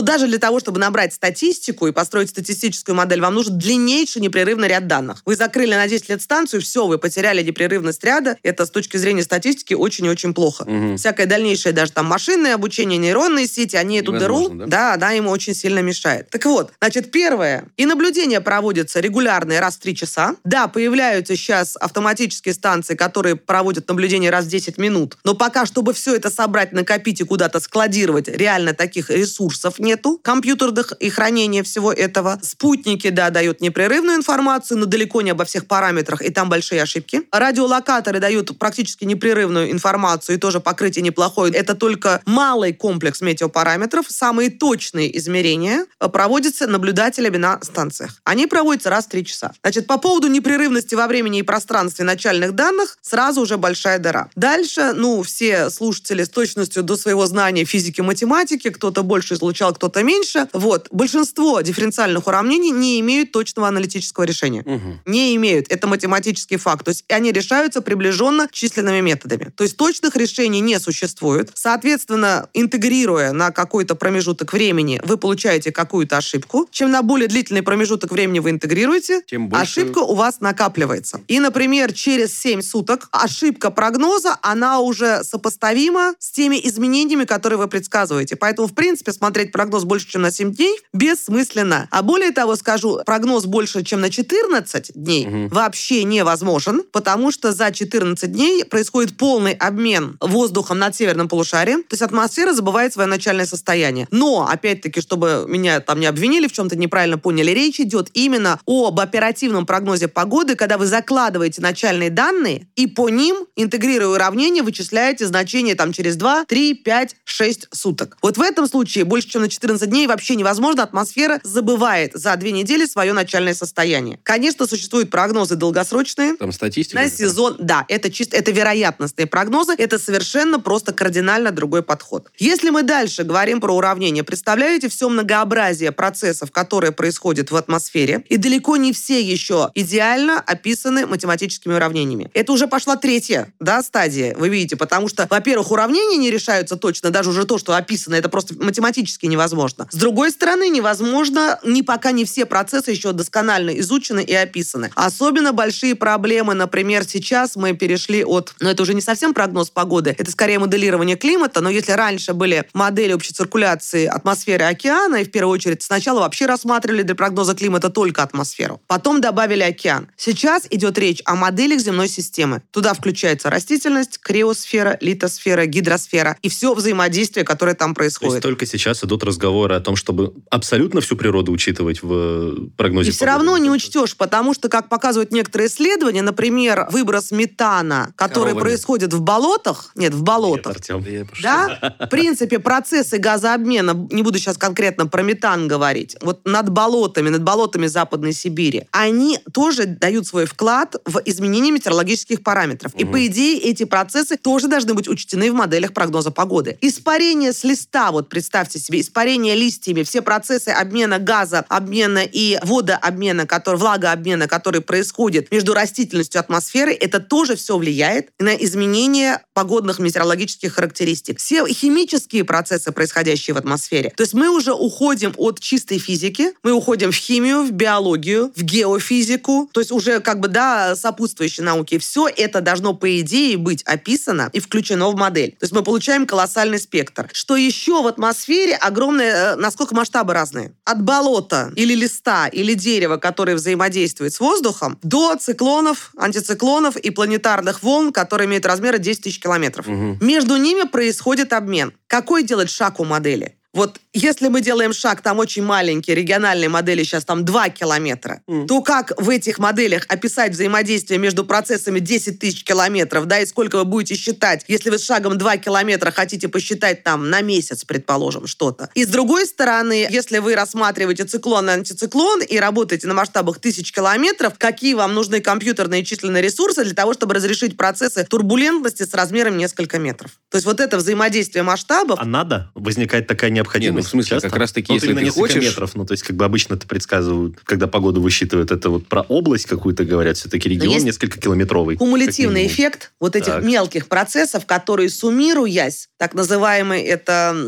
даже для того, чтобы набрать статистику и построить статистическую модель, вам нужен длиннейший непрерывный ряд данных. Вы закрыли на десять лет станцию, все, вы потеряли непрерывность ряда. Это с точки зрения статистики очень и очень плохо. Угу. Всякое дальнейшее, даже там машинное обучение, нейронные сети, они эту дыру, да? да, она ему очень сильно мешает. Так вот, значит, первое. И наблюдения проводятся регулярные раз в три часа. Да, появляются сейчас автоматические станции, которые проводят наблюдения раз в десять минут. Но пока, чтобы все это собрать, накопить и куда-то складировать, реально таких ресурсов нету, компьютерных и хранения всего этого. Спутники, да, дают непрерывную информацию, но далеко не обо всех параметрах, и там большие ошибки. Радиолокаторы дают практически непрерывную информацию, и тоже покрытие неплохое. Это только малый комплекс метеопараметров. Самые точные измерения проводятся наблюдателями на станциях. Они проводятся раз в три часа. Значит, по поводу непрерывности во времени и пространстве начальных данных сразу уже большая дыра. Дальше, ну, все слушатели с точностью до своего знания физики, математики, кто-то больше излучал, кто-то меньше. Вот. Большинство дифференциальных уравнений не имеют точного аналитического решения. Угу. Не имеют. Это математический факт. То есть они решаются приближенно численными методами. То есть точных решений не существует. Соответственно, интегрируя на какой-то промежуток времени, вы получаете какую-то ошибку. Чем на более длительный промежуток времени вы интегрируете, тем больше... ошибка у вас накапливается. И, например, через семь суток ошибка прогноза, она уже сопоставима с теми изменениями, которые вы предсказываете. Поэтому, в принципе, смотреть прогноз больше, чем на семь дней, бессмысленно. А более того, скажу, прогноз больше, чем на четырнадцать дней угу. вообще невозможен, потому что за четырнадцать дней происходит полный обмен воздухом над северным полушарием, то есть атмосфера забывает свое начальное состояние. Но, опять-таки, чтобы меня там не обвинили, в чем-то неправильно поняли, речь идет именно об оперативном прогнозе погоды, когда вы закладываете начальные данные и по ним, интегрируя уравнения, вычисляете значение там через два, три, пять, шесть суток. Вот в этом случае больше, чем на четырнадцать дней вообще невозможно, атмосфера забывает за две недели свое начальное состояние. Конечно, существуют прогнозы долгосрочные. Там статистика. На сезон, да, это чисто, это вероятностные прогнозы, это совершенно просто кардинально другой подход. Если мы дальше говорим про уравнения, представляете все многообразие процессов, которые происходят в атмосфере, и далеко не все еще идеально описаны математическими уравнениями. Это уже пошла третья, да, стадия, вы видите, потому что, во-первых, уравнения не решаются точно, даже уже то, что описано, это просто математически невозможно. С другой стороны, невозможно, ни пока не все процессы еще досконально изучены и описаны. Особенно большие проблемы, например, сейчас мы перешли от, ну это уже не совсем прогноз погоды, это скорее моделирование климата, но если раньше были модели общей циркуляции атмосферы и океана, и в первую очередь сначала вообще рассматривали для прогноза климата только атмосферу, потом добавили океан. Сейчас идет речь о моделях земной системы. Туда включается растительность, криосфера, литосфера, гидросфера и все взаимодействие, которое там происходит. То есть только сейчас идут разговоры о том, чтобы абсолютно всю природу учитывать в прогнозе и все равно не учтешь, потому что, как показывают некоторые исследования, например, выброс метана, который Коровами. происходит в болотах, нет, в болотах, нет, Артем. да, в принципе, процессы газообмена, не буду сейчас конкретно про метан говорить, вот над болотами, над болотами Западной Сибири, они тоже дают свой вклад в изменение метеорологических параметров. Угу. И, по идее, эти процессы тоже должны быть учтены в моделях прогноза погоды. Испарение с листа, вот представьте себе, испарение листьями, все процессы обмена газа, обмена и водообмена, который, влагообмена, который происходит между растительностью и атмосферой, это тоже все влияет на изменение погодных метеорологических характеристик. Все химические процессы, происходящие в атмосфере. То есть мы уже уходим от чистой физики, мы уходим в химию, в биологию, в геофизику, то есть уже как бы, да, сопутствующие науки. Все это должно, по идее, быть описано и включено в модель. То есть мы получаем колоссальный спектр. Что еще в атмосфере огромное, насколько масштабы разные. От болота или листа, или дерева, которые взаимодействуют с воздухом, до циклонов, антициклонов и планетарных волн, которые имеют размеры десять тысяч километров. Угу. Между ними происходит обмен. Какой делать шаг у модели? Вот если мы делаем шаг, там очень маленькие региональные модели, сейчас там два километра, mm. то как в этих моделях описать взаимодействие между процессами десять тысяч километров, да, и сколько вы будете считать, если вы с шагом два километра хотите посчитать там на месяц, предположим, что-то. И с другой стороны, если вы рассматриваете циклон и антициклон и работаете на масштабах тысяч километров, какие вам нужны компьютерные и численные ресурсы для того, чтобы разрешить процессы турбулентности с размером несколько метров. То есть вот это взаимодействие масштабов... А надо? Возникает такая необходимость? Не, ну, в смысле, часто? как раз-таки, ну, если ты несколько хочешь... метров, ну, то есть, как бы обычно это предсказывают, когда погоду высчитывают, это вот про область какую-то говорят, все-таки регион несколько километровый. Кумулятивный эффект вот этих так. мелких процессов, которые, суммируясь, так называемый, это...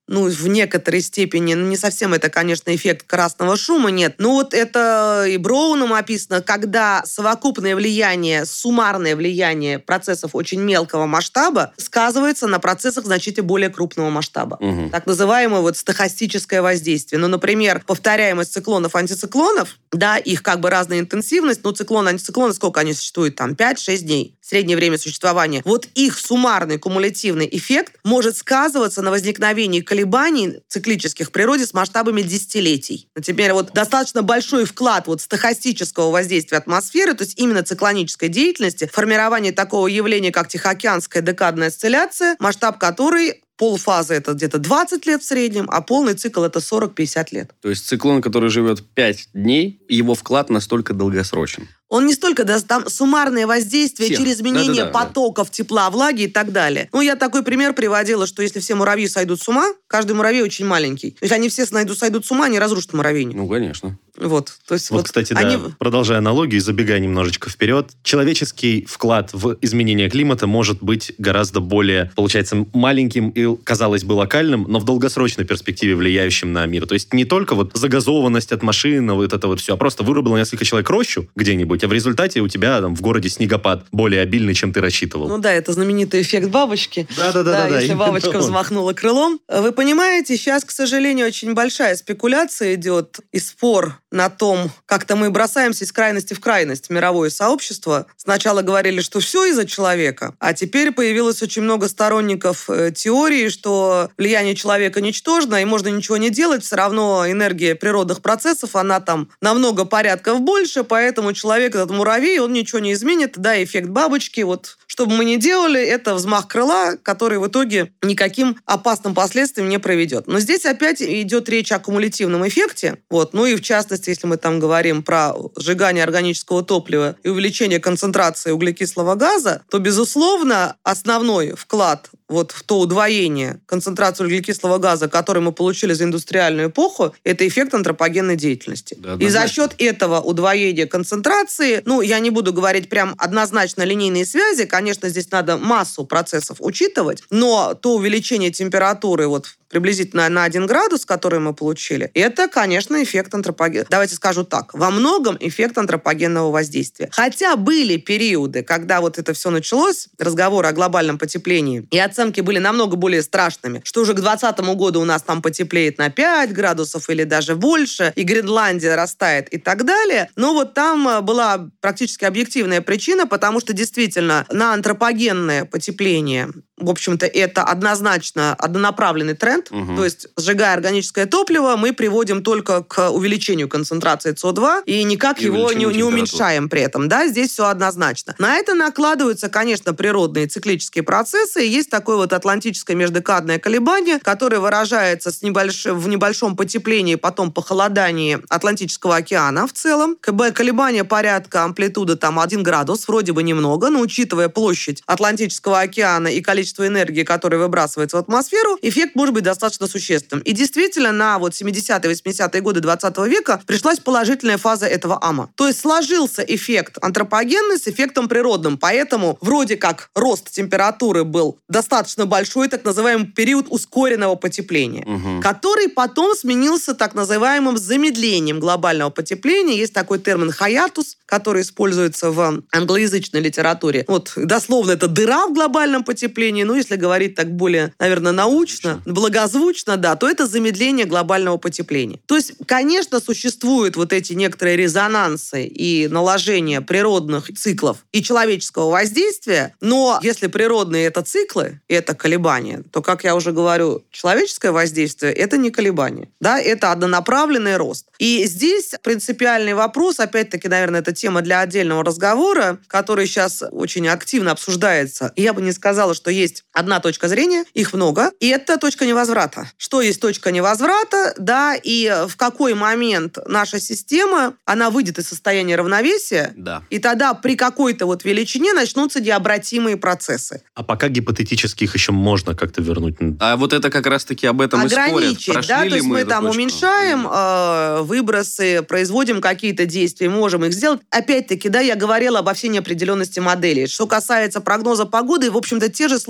ну, в некоторой степени, ну, не совсем это, конечно, эффект красного шума, нет. Но вот это и Броуном описано, когда совокупное влияние, суммарное влияние процессов очень мелкого масштаба сказывается на процессах значительно более крупного масштаба. Угу. Так называемое вот стохастическое воздействие. Ну, например, повторяемость циклонов, антициклонов, да, их как бы разная интенсивность, ну, циклоны, антициклоны, сколько они существуют? Там пять-шесть дней. Среднее время существования. Вот их суммарный кумулятивный эффект может сказываться на возникновении колебаний циклических в природе с масштабами десятилетий. Например, вот достаточно большой вклад вот стохастического воздействия атмосферы, то есть именно циклонической деятельности, формирование такого явления, как Тихоокеанская декадная осцилляция, масштаб которой полфазы это где-то двадцать лет в среднем, а полный цикл это сорок-пятьдесят лет. То есть циклон, который живет пять дней, его вклад настолько долгосрочен. Он не столько, да, там суммарное воздействие Всех. через изменение Да-да-да, потоков да. тепла, влаги и так далее. Ну, я такой пример приводила, что если все муравьи сойдут с ума, каждый муравей очень маленький. Если они все сойдут, сойдут с ума, они разрушат муравейник. Ну, конечно. Вот, то есть вот, вот кстати, они... да, продолжая аналогию, забегая немножечко вперед, человеческий вклад в изменение климата может быть гораздо более, получается, маленьким и, казалось бы, локальным, но в долгосрочной перспективе влияющим на мир. То есть не только вот загазованность от машин, вот это вот все, а просто вырубило несколько человек рощу где-нибудь, а в результате у тебя там в городе снегопад более обильный, чем ты рассчитывал. Ну да, это знаменитый эффект бабочки. Да-да-да. Да, если бабочка взмахнула крылом. Вы понимаете, сейчас, к сожалению, очень большая спекуляция идет и спор на том, как-то мы бросаемся из крайности в крайность, мировое сообщество. Сначала говорили, что все из-за человека, а теперь появилось очень много сторонников э, теории, что влияние человека ничтожно, и можно ничего не делать, все равно энергия природных процессов, она там намного порядков больше, поэтому человек, этот муравей, он ничего не изменит, да, эффект бабочки, вот, что бы мы ни делали, это взмах крыла, который в итоге никаким опасным последствиям не приведет. Но здесь опять идет речь о кумулятивном эффекте, вот, ну и в частности, если мы там говорим про сжигание органического топлива и увеличение концентрации углекислого газа, то, безусловно, основной вклад вот в то удвоение концентрации углекислого газа, который мы получили за индустриальную эпоху, это эффект антропогенной деятельности. Да, и за счет этого удвоения концентрации, ну, я не буду говорить прям однозначно линейные связи, конечно, здесь надо массу процессов учитывать, но то увеличение температуры вот приблизительно на один градус, который мы получили, это, конечно, эффект антропогенного. Давайте скажу так. Во многом эффект антропогенного воздействия. Хотя были периоды, когда вот это все началось, разговоры о глобальном потеплении, и оценки были намного более страшными, что уже к двадцатому году у нас там потеплеет на пять градусов или даже больше, и Гренландия растает и так далее. Но вот там была практически объективная причина, потому что действительно на антропогенное потепление, в общем-то, это однозначно однонаправленный тренд. Угу. То есть, сжигая органическое топливо, мы приводим только к увеличению концентрации си о два и никак и его не, не уменьшаем при этом. Да, здесь все однозначно. На это накладываются, конечно, природные циклические процессы. И есть такое вот атлантическое междекадное колебание, которое выражается с небольшим, в небольшом потеплении, потом похолодании Атлантического океана в целом. Колебание порядка амплитуды там один градус, вроде бы немного, но учитывая площадь Атлантического океана и количество энергии, которая выбрасывается в атмосферу, эффект может быть достаточно существенным. И действительно, на вот семидесятые-восьмидесятые годы двадцатого века пришлась положительная фаза этого ама. То есть сложился эффект антропогенный с эффектом природным. Поэтому вроде как рост температуры был достаточно большой, так называемый период ускоренного потепления, угу. который потом сменился так называемым замедлением глобального потепления. Есть такой термин «хаятус», который используется в англоязычной литературе. Вот дословно это дыра в глобальном потеплении, ну, если говорить так более, наверное, научно, благозвучно, да, то это замедление глобального потепления. То есть, конечно, существуют вот эти некоторые резонансы и наложения природных циклов и человеческого воздействия, но если природные это циклы, это колебания, то, как я уже говорю, человеческое воздействие это не колебание, да, это однонаправленный рост. И здесь принципиальный вопрос, опять-таки, наверное, это тема для отдельного разговора, который сейчас очень активно обсуждается. И я бы не сказала, что есть одна точка зрения, их много, и это точка невозврата. Что есть точка невозврата, да, и в какой момент наша система, она выйдет из состояния равновесия, да. и тогда при какой-то вот величине начнутся необратимые процессы. А пока гипотетически их еще можно как-то вернуть. А вот это как раз-таки об этом и спорят. Ограничить, да, то есть мы, мы там точку? уменьшаем э, выбросы, производим какие-то действия, можем их сделать. Опять-таки, да, я говорила обо всей неопределенности моделей. Что касается прогноза погоды, в общем-то, те же сложности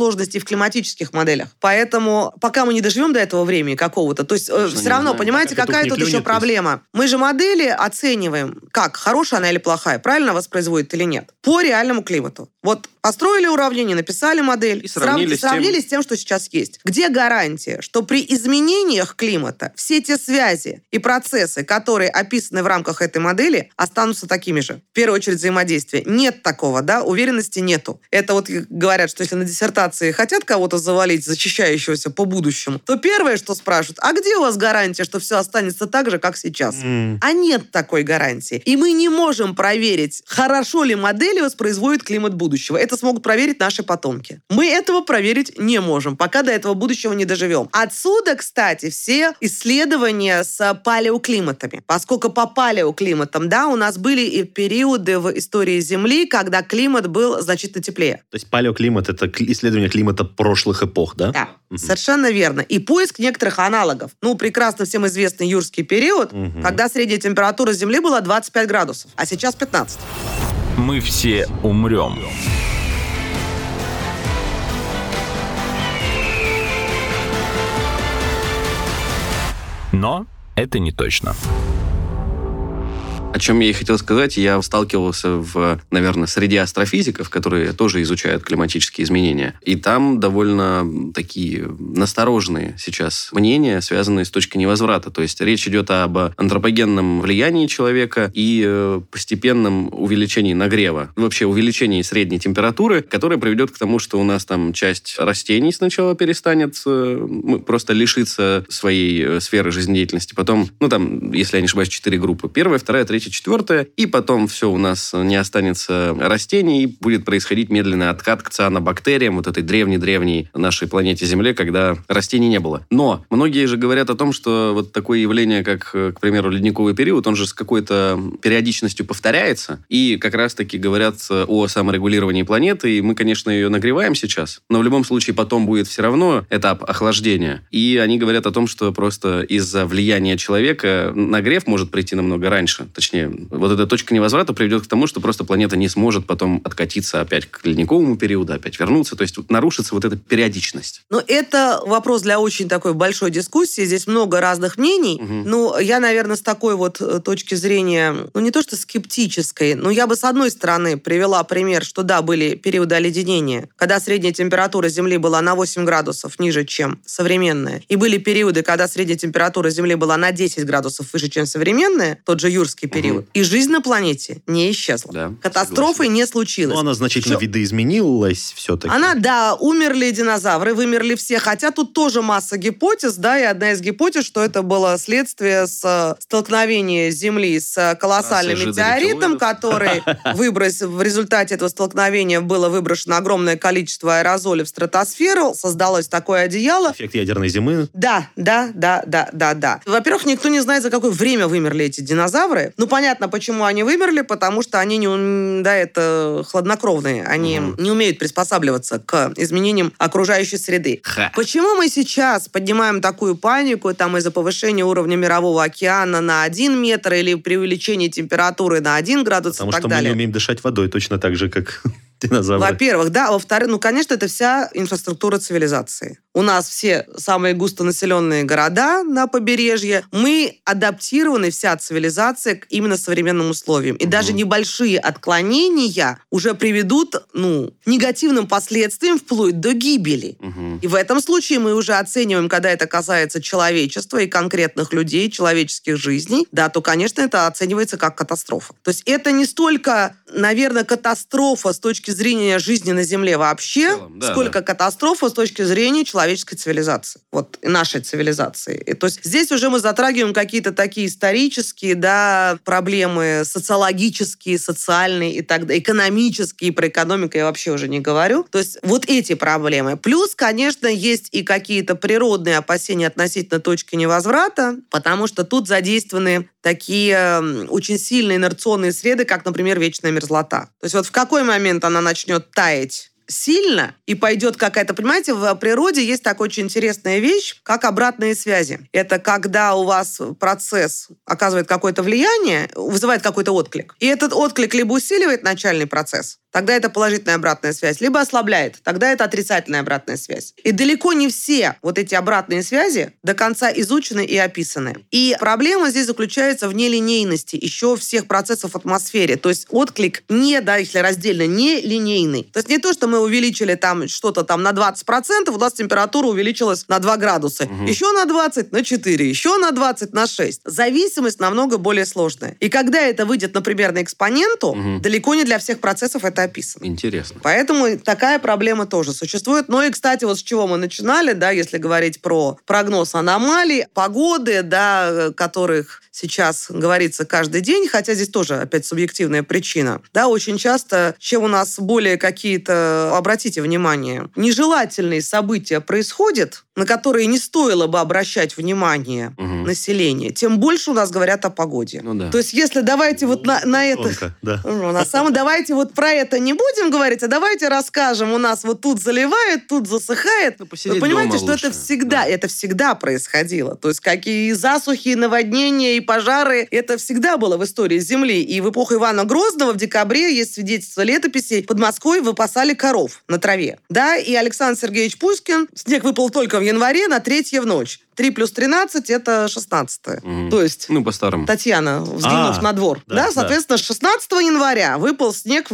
сложностей в климатических моделях. Поэтому пока мы не доживем до этого времени какого-то, то есть Конечно, все равно, знаю. понимаете, А как какая это тут не еще клюнет, проблема? Мы же модели оцениваем, как, хорошая она или плохая, правильно воспроизводит или нет, по реальному климату. Вот построили уравнение, написали модель, И сравнили, срав... сравнили с, тем... с тем, что сейчас есть. Где гарантия, что при изменениях климата все те связи и процессы, которые описаны в рамках этой модели, останутся такими же? В первую очередь взаимодействие. Нет такого, да, уверенности нету. Это вот говорят, что если на диссертации хотят кого-то завалить, защищающегося по будущему, то первое, что спрашивают, а где у вас гарантия, что все останется так же, как сейчас? Mm. А нет такой гарантии. И мы не можем проверить, хорошо ли модели воспроизводят климат будущего. Это смогут проверить наши потомки. Мы этого проверить не можем, пока до этого будущего не доживем. Отсюда, кстати, все исследования с палеоклиматами. Поскольку по палеоклиматам, да, у нас были и периоды в истории Земли, когда климат был значительно теплее. То есть палеоклимат — это исследование климата прошлых эпох, да? Да, угу. Совершенно верно. И поиск некоторых аналогов. Ну, прекрасно всем известный юрский период, угу. когда средняя температура Земли была двадцать пять градусов, а сейчас пятнадцать. Мы все умрем. Но это не точно. О чем я и хотел сказать, я сталкивался в, наверное, среде астрофизиков, которые тоже изучают климатические изменения. И там довольно такие настороженные сейчас мнения, связанные с точкой невозврата. То есть речь идет об антропогенном влиянии человека и постепенном увеличении нагрева. Вообще увеличении средней температуры, которое приведет к тому, что у нас там часть растений сначала перестанет просто лишиться своей сферы жизнедеятельности. Потом, ну там, если я не ошибаюсь, четыре группы. Первая, вторая, третья, четвертое, и потом все, у нас не останется растений, и будет происходить медленный откат к цианобактериям, вот этой древней-древней нашей планете Земле, когда растений не было. Но многие же говорят о том, что вот такое явление, как, к примеру, ледниковый период, он же с какой-то периодичностью повторяется, и как раз-таки говорят о саморегулировании планеты, и мы, конечно, ее нагреваем сейчас, но в любом случае потом будет все равно этап охлаждения. И они говорят о том, что просто из-за влияния человека нагрев может прийти намного раньше, точнее, вот эта точка невозврата приведет к тому, что просто планета не сможет потом откатиться опять к ледниковому периоду, опять вернуться. То есть нарушится вот эта периодичность. Ну, это вопрос для очень такой большой дискуссии. Здесь много разных мнений. Угу. Ну, я, наверное, с такой вот точки зрения, ну, не то что скептической, но я бы, с одной стороны, привела пример, что да, были периоды оледенения, когда средняя температура Земли была на восемь градусов ниже, чем современная. И были периоды, когда средняя температура Земли была на десять градусов выше, чем современная, тот же юрский период. Угу. И жизнь на планете не исчезла. Да, катастрофы согласен. Не случилось. Но она значительно Что? видоизменилась все-таки. Она, да, умерли динозавры, вымерли все. Хотя тут тоже масса гипотез, да, и одна из гипотез, что это было следствие с столкновения Земли с колоссальным метеоритом, который выбросил, в результате этого столкновения было выброшено огромное количество аэрозоля в стратосферу, создалось такое одеяло. Эффект ядерной зимы. Да, да, да, да, да, да. Во-первых, никто не знает, за какое время вымерли эти динозавры. Ну, понятно, почему они вымерли, потому что они не, да, это хладнокровные. Они угу. не умеют приспосабливаться к изменениям окружающей среды. Ха. Почему мы сейчас поднимаем такую панику там из-за повышения уровня мирового океана на один метр или при увеличении температуры на один градус потому и так далее? Потому что мы не умеем дышать водой точно так же, как... динозавры. Во-первых, да. Во-вторых, ну, конечно, это вся инфраструктура цивилизации. У нас все самые густонаселенные города на побережье. Мы адаптированы, вся цивилизация, к именно современным условиям. И угу. даже небольшие отклонения уже приведут, ну, негативным последствиям вплоть до гибели. Угу. И в этом случае мы уже оцениваем, когда это касается человечества и конкретных людей, человеческих жизней, да, то, конечно, это оценивается как катастрофа. То есть это не столько, наверное, катастрофа с точки зрения жизни на Земле вообще, целом, да, сколько да. катастрофа с точки зрения человеческой цивилизации. Вот, и нашей цивилизации. И, то есть здесь уже мы затрагиваем какие-то такие исторические, да, проблемы социологические, социальные и так далее, экономические, про экономику я вообще уже не говорю. То есть вот эти проблемы. Плюс, конечно, есть и какие-то природные опасения относительно точки невозврата, потому что тут задействованы такие очень сильные инерционные среды, как, например, вечная мерзлота. То есть вот в какой момент она начнет таять сильно и пойдет какая-то... Понимаете, в природе есть такая очень интересная вещь, как обратные связи. Это когда у вас процесс оказывает какое-то влияние, вызывает какой-то отклик. И этот отклик либо усиливает начальный процесс, тогда это положительная обратная связь, либо ослабляет, тогда это отрицательная обратная связь. И далеко не все вот эти обратные связи до конца изучены и описаны. И проблема здесь заключается в нелинейности еще всех процессов в атмосфере. То есть отклик не, да, если раздельно, не линейный. То есть не то, что мы увеличили там что-то там на двадцать процентов, у нас температура увеличилась на два градуса. Угу. Еще на двадцать, на четыре, еще на двадцать, на шесть. Зависимость намного более сложная. И когда это выйдет, например, на экспоненту, угу. далеко не для всех процессов это описано. Интересно. Поэтому такая проблема тоже существует. Ну и, кстати, вот с чего мы начинали, да, если говорить про прогноз аномалий, погоды, да, которых сейчас говорится каждый день, хотя здесь тоже опять субъективная причина. Да, очень часто, чем у нас более какие-то, обратите внимание, нежелательные события происходят, на которые не стоило бы обращать внимание угу. населения, тем больше у нас говорят о погоде. Ну, да. То есть, если давайте вот на, на это... Тонко, да. Ну, на самом давайте вот про это не будем говорить, а давайте расскажем, у нас вот тут заливает, тут засыхает. Ну, вы понимаете, что лучше. это всегда, да. это всегда происходило. То есть, какие засухи, наводнения и пожары, это всегда было в истории Земли. И в эпоху Ивана Грозного в декабре есть свидетельство летописей. Под Москвой выпасали коров на траве. Да, и Александр Сергеевич Пушкин, снег выпал только в январе на третье в ночь. три плюс тринадцать – это шестнадцатое. Угу. То есть ну, по-старому. Татьяна, взглянув А, на двор. да, Да, соответственно, да. шестнадцатого января выпал снег в...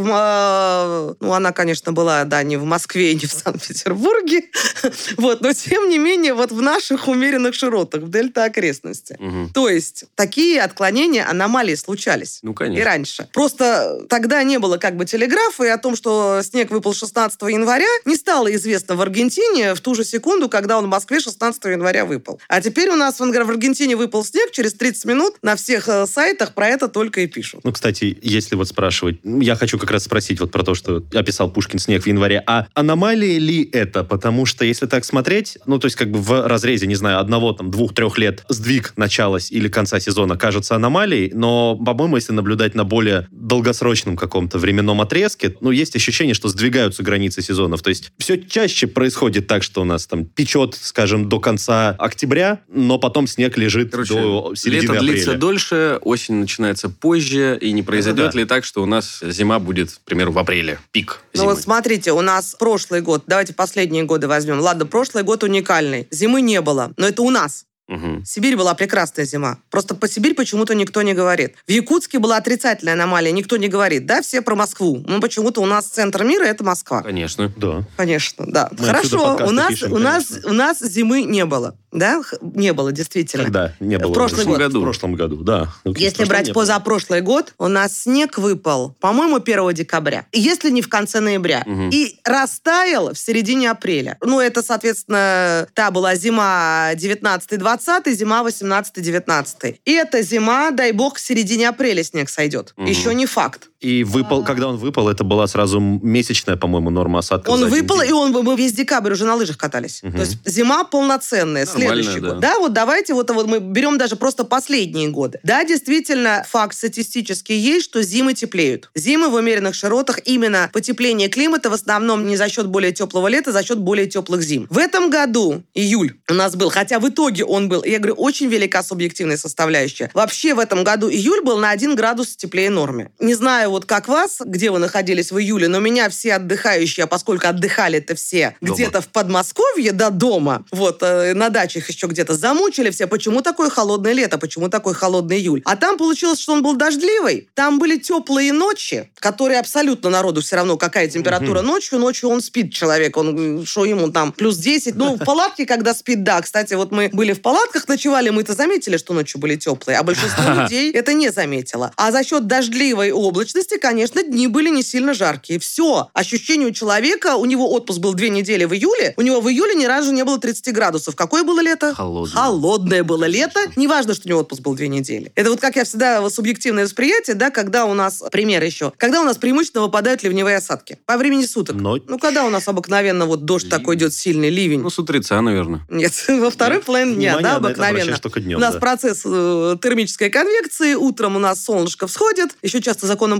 э, Ну, она, конечно, была, да, не в Москве и не в Санкт-Петербурге. Вот, но, тем не менее, вот в наших умеренных широтах, в дельта-окрестности. Угу. То есть, такие отклонения, аномалии случались. Ну, конечно. И раньше. Просто тогда не было как бы телеграфа, и о том, что снег выпал шестнадцатого января, не стало известно в Аргентине в ту же секунду, когда он в Москве шестнадцатого января выпал. А теперь у нас в Аргентине выпал снег, через тридцать минут на всех сайтах про это только и пишут. Ну, кстати, если вот спрашивать, я хочу как раз спросить вот про то, что описал Пушкин снег в январе, а аномалия ли это? Потому что, если так смотреть, ну, то есть как бы в разрезе, не знаю, одного, там, двух-трех лет сдвиг начала или конца сезона кажется аномалией, но, по-моему, если наблюдать на более долгосрочном каком-то временном отрезке, ну, есть ощущение, что сдвигаются границы сезонов. То есть все чаще происходит так, что у нас там печет, скажем, до конца октября, но потом снег лежит Короче, до середины лето апреля. длится дольше, осень начинается позже, и не произойдет да. ли так, что у нас зима будет, к примеру, в апреле, пик Ну зимы? вот смотрите, у нас прошлый год, давайте последние годы возьмем. Ладно, прошлый год уникальный. Зимы не было, но это у нас. Угу. Сибирь была прекрасная зима. Просто по Сибирь почему-то никто не говорит. В Якутске была отрицательная аномалия, никто не говорит. Да, все про Москву. Ну, почему-то у нас центр мира – это Москва. Конечно. Да. Конечно, да. Мы Хорошо, отсюда подкасты у нас, пишем, у, нас, конечно. у нас зимы не было. Да, Х- не было, действительно. Когда не было? В прошлый прошлом год. году. В прошлом году, да. Ну, в Если прошлом брать не было. позапрошлый год, у нас снег выпал, по-моему, первого декабря, если не в конце ноября, Мгм. и растаял в середине апреля. Ну, это, соответственно, та была зима девятнадцатый-двадцатый, зима восемнадцатый-девятнадцатый. И эта зима, дай бог, к середине апреля снег сойдет. Мгм. Еще не факт. И выпал, когда он выпал, это была сразу месячная, по-моему, норма осадков. Он за один выпал, день. и он, мы весь декабрь уже на лыжах катались. Мгм. То есть зима полноценная, Нормально, следующий да. год. Да, вот давайте вот, вот мы берем даже просто последние годы. Да, действительно, факт статистически есть, что зимы теплеют. Зимы в умеренных широтах, именно потепление климата в основном не за счет более теплого лета, за счет более теплых зим. В этом году июль у нас был, хотя в итоге он был, я говорю, очень велика субъективная составляющая. Вообще в этом году июль был на один градус теплее нормы. Не знаю, вот как вас, где вы находились в июле, но меня все отдыхающие, а поскольку отдыхали-то все Дома. где-то в Подмосковье, да, дома, вот, э, на дачах еще где-то замучили все, почему такое холодное лето, почему такой холодный июль. А там получилось, что он был дождливый, там были теплые ночи, которые абсолютно народу все равно, какая температура Мгм. ночью, ночью он спит, человек, он, что ему там, плюс десять, ну, в палатке, когда спит, да, кстати, вот мы были в палатках, ночевали, мы-то заметили, что ночью были теплые, а большинство людей это не заметило. А за счет дождливой облачности, конечно, дни были не сильно жаркие. Все. Ощущение у человека, у него отпуск был две недели в июле, у него в июле ни разу не было тридцати градусов. Какое было лето? Холодное. Холодное было лето. Неважно, что у него отпуск был две недели. Это вот как я всегда субъективное восприятие, да, когда у нас, пример еще, когда у нас преимущественно выпадают ливневые осадки. По времени суток. Но- Ну, когда у нас обыкновенно вот дождь Ливень. такой идет, сильный ливень. Ну, с утреца, наверное. Нет, во второй половине дня, Внимание да, на это обыкновенно. обращаешь только днем, У нас да. процесс э, термической конвекции, утром у нас солнышко всходит, еще часто законом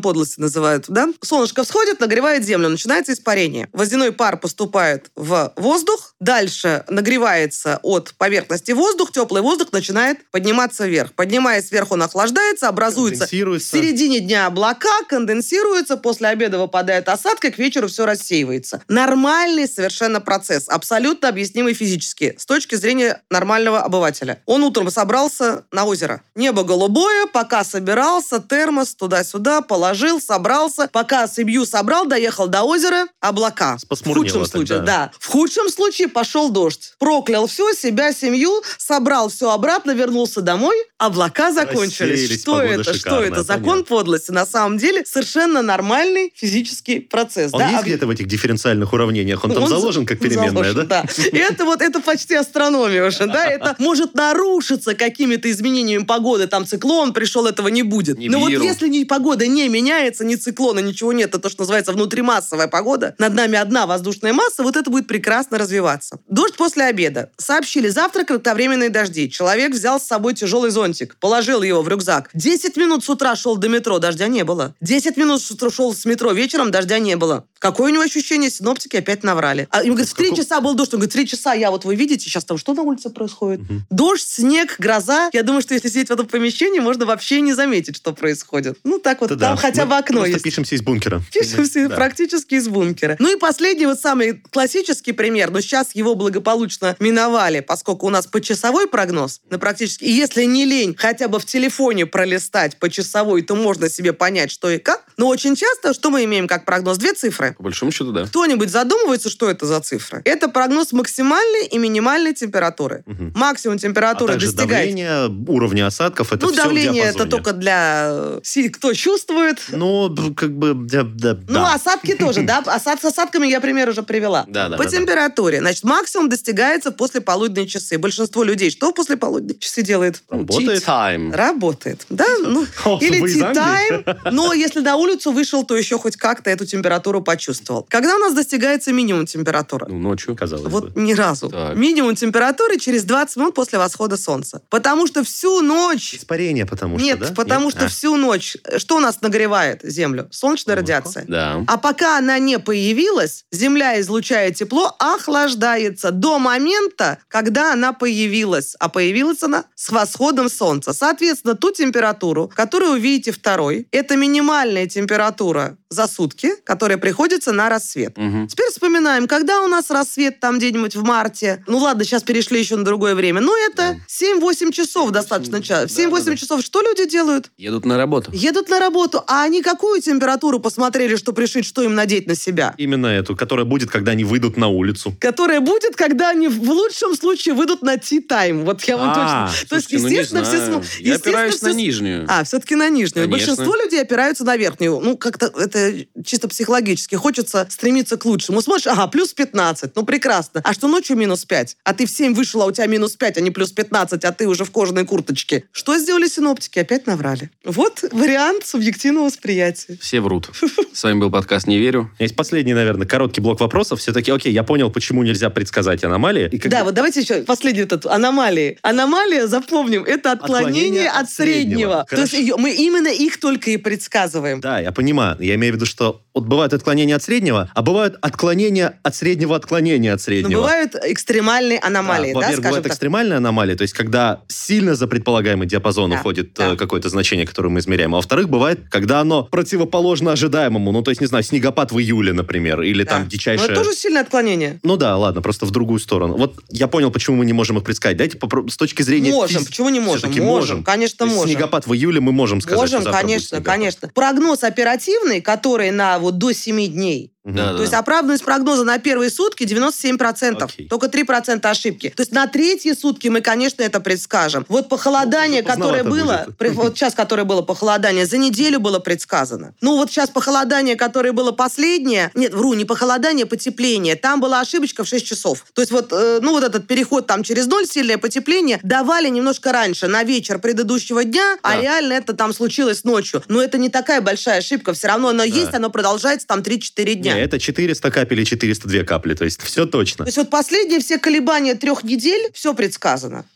подлости называют, да? Солнышко всходит, нагревает землю, начинается испарение. Водяной пар поступает в воздух, дальше нагревается от поверхности воздух, теплый воздух начинает подниматься вверх. Поднимаясь вверх, он охлаждается, образуется в середине дня облака, конденсируется, после обеда выпадает осадка, к вечеру все рассеивается. Нормальный совершенно процесс, абсолютно объяснимый физически, с точки зрения нормального обывателя. Он утром собрался на озеро. Небо голубое, пока собирался, термос туда-сюда положил, собрался, пока семью собрал, доехал до озера, облака. В худшем случае, да. В худшем случае пошел дождь. Проклял все, себя, семью, собрал все обратно, вернулся домой, облака закончились. Что это? Что это? Закон подлости. На самом деле совершенно нормальный физический процесс. Он есть где-то в этих дифференциальных уравнениях? Он там заложен как переменная, да? Да. И это вот это почти астрономия уже, да? Это может нарушиться какими-то изменениями погоды. Там циклон пришел, этого не будет. Но вот если ни погода не меняется, ни циклона, ничего нет, это то, что называется внутримассовая погода, над нами одна воздушная масса, вот это будет прекрасно развиваться. Дождь после обеда. Сообщили, завтра кратковременные дожди. Человек взял с собой тяжелый зонтик, положил его в рюкзак. десять минут с утра шел до метро, дождя не было. десять минут с утра шел с метро, вечером дождя не было. Какое у него ощущение? Синоптики опять наврали. А ему говорят, в три часа был дождь. Он говорит, три часа, я вот вы видите сейчас там, что на улице происходит? Угу. Дождь, снег, гроза. Я думаю, что если сидеть в этом помещении, можно вообще не заметить, что происходит. Ну, так вот, это там да. хотя бы окно просто есть. пишемся из бункера. Пишемся да. практически из бункера. Ну и последний, вот самый классический пример, но сейчас его благополучно миновали, поскольку у нас почасовой прогноз, на практически, и если не лень хотя бы в телефоне пролистать почасовой, то можно себе понять, что и как. Но очень часто, что мы имеем как прогноз? Две цифры. По большому счету, да. Кто-нибудь задумывается, что это за цифры? Это прогноз максимальной и минимальной температуры. Угу. Максимум температуры а достигает... давление, уровня осадков, это ну, все в диапазоне. Ну, давление это только для... Кто чувствует. Ну, как бы... Да, да, ну, да. осадки тоже, да? Осад, с осадками я пример уже привела. Да, да, По да, температуре. Да. Значит, максимум достигается в послеполуденные часы. Большинство людей что в послеполуденные часы делает? Работает. Tea-time. Работает. Да? Ну, или tea-time. Но если на улицу вышел, то еще хоть как-то эту температуру почувствовал. Когда у нас достигается минимум температуры? Ну, ночью, казалось вот бы. ни разу. Так. Минимум температуры через двадцать минут после восхода солнца. Потому что всю ночь... Испарение, потому что, Нет, да? потому Нет? что а. всю ночь... Что у нас нагревает Землю? Солнечная Молоко. радиация. Да. А пока она не появилась, Земля, излучая тепло, охлаждается до момента, когда она появилась. А появилась она с восходом солнца. Соответственно, ту температуру, которую вы видите второй, это минимальная температура за сутки, которая приходится на рассвет. Угу. Теперь вспоминаем, когда у нас рассвет там где-нибудь в марте. Ну ладно, сейчас перешли еще на другое время. Но это да. семь-восемь часов достаточно. В семь-восемь да, да, часов что люди делают? Едут на работу. Едут на работу. А они какую температуру посмотрели, что пришить, что им надеть на себя? Именно эту, которая будет, когда они выйдут на улицу. Которая будет, когда они в лучшем случае выйдут на tea-time. Вот я вам а, точно... То есть, естественно, ну, все... Я опираюсь все... на нижнюю. А, все-таки на нижнюю. Конечно. Большинство людей опираются на верхнюю. Ну, как-то это чисто психологически. Хочется стремиться к лучшему. Смотришь, ага, плюс пятнадцать. Ну, прекрасно. А что ночью минус пять? А ты в семь вышел, а у тебя минус пять, а не плюс пятнадцать, а ты уже в кожаной курточке. Что сделали синоптики? Опять наврали. Вот вариант субъективного восприятия. Все врут. С вами был подкаст «Не верю». Есть последний, наверное, короткий блок вопросов. Все-таки, окей, я понял, почему нельзя предсказать аномалии. И как... Да, вот давайте еще последний этот аномалии. Аномалия, запомним, это отклонение, отклонение от, от среднего. среднего. То есть мы именно их только и предсказываем. Да, я понимаю. Я имею в виду, что вот бывают отклонения от среднего, а бывают отклонения от среднего отклонения от среднего. Но бывают экстремальные аномалии, да, да скажем бывают так. экстремальные аномалии, то есть когда сильно за предполагаемый диапазон да, уходит да. какое-то значение, которое мы измеряем. А во-вторых, бывает, когда оно противоположно ожидаемому. Ну, то есть, не знаю, снегопад в июле, например, или да. там дичайшее... Но это тоже сильное отклонение. Ну да, ладно, просто в другую сторону. Вот я понял, почему мы не можем их предсказать. Дайте попро... с точки зрения... Можем, физ... почему не можем? Можем. можем, конечно, можем. Снегопад в июле мы можем сказать, можем, что завтра конечно, будет снегопад. конечно. Прогноз оперативный, который на вот до семи дней. Да, То да. есть оправданность прогноза на первые сутки девяносто семь процентов. Окей. Только три процента ошибки. То есть на третьи сутки мы, конечно, это предскажем. Вот похолодание, ну, которое было, будет. вот сейчас, которое было похолодание, за неделю было предсказано. Ну вот сейчас похолодание, которое было последнее, нет, вру, не похолодание, потепление. Там была ошибочка в шесть часов. То есть вот, э, ну вот этот переход там через ноль, сильное потепление, давали немножко раньше, на вечер предыдущего дня, да. а реально это там случилось ночью. Но это не такая большая ошибка. Все равно оно да. есть, оно продолжается там три-четыре дня. Не, это четыреста капель и четыреста две капли, то есть все точно. То есть вот последние все колебания трех недель, все предсказано.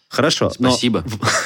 Хорошо. Спасибо.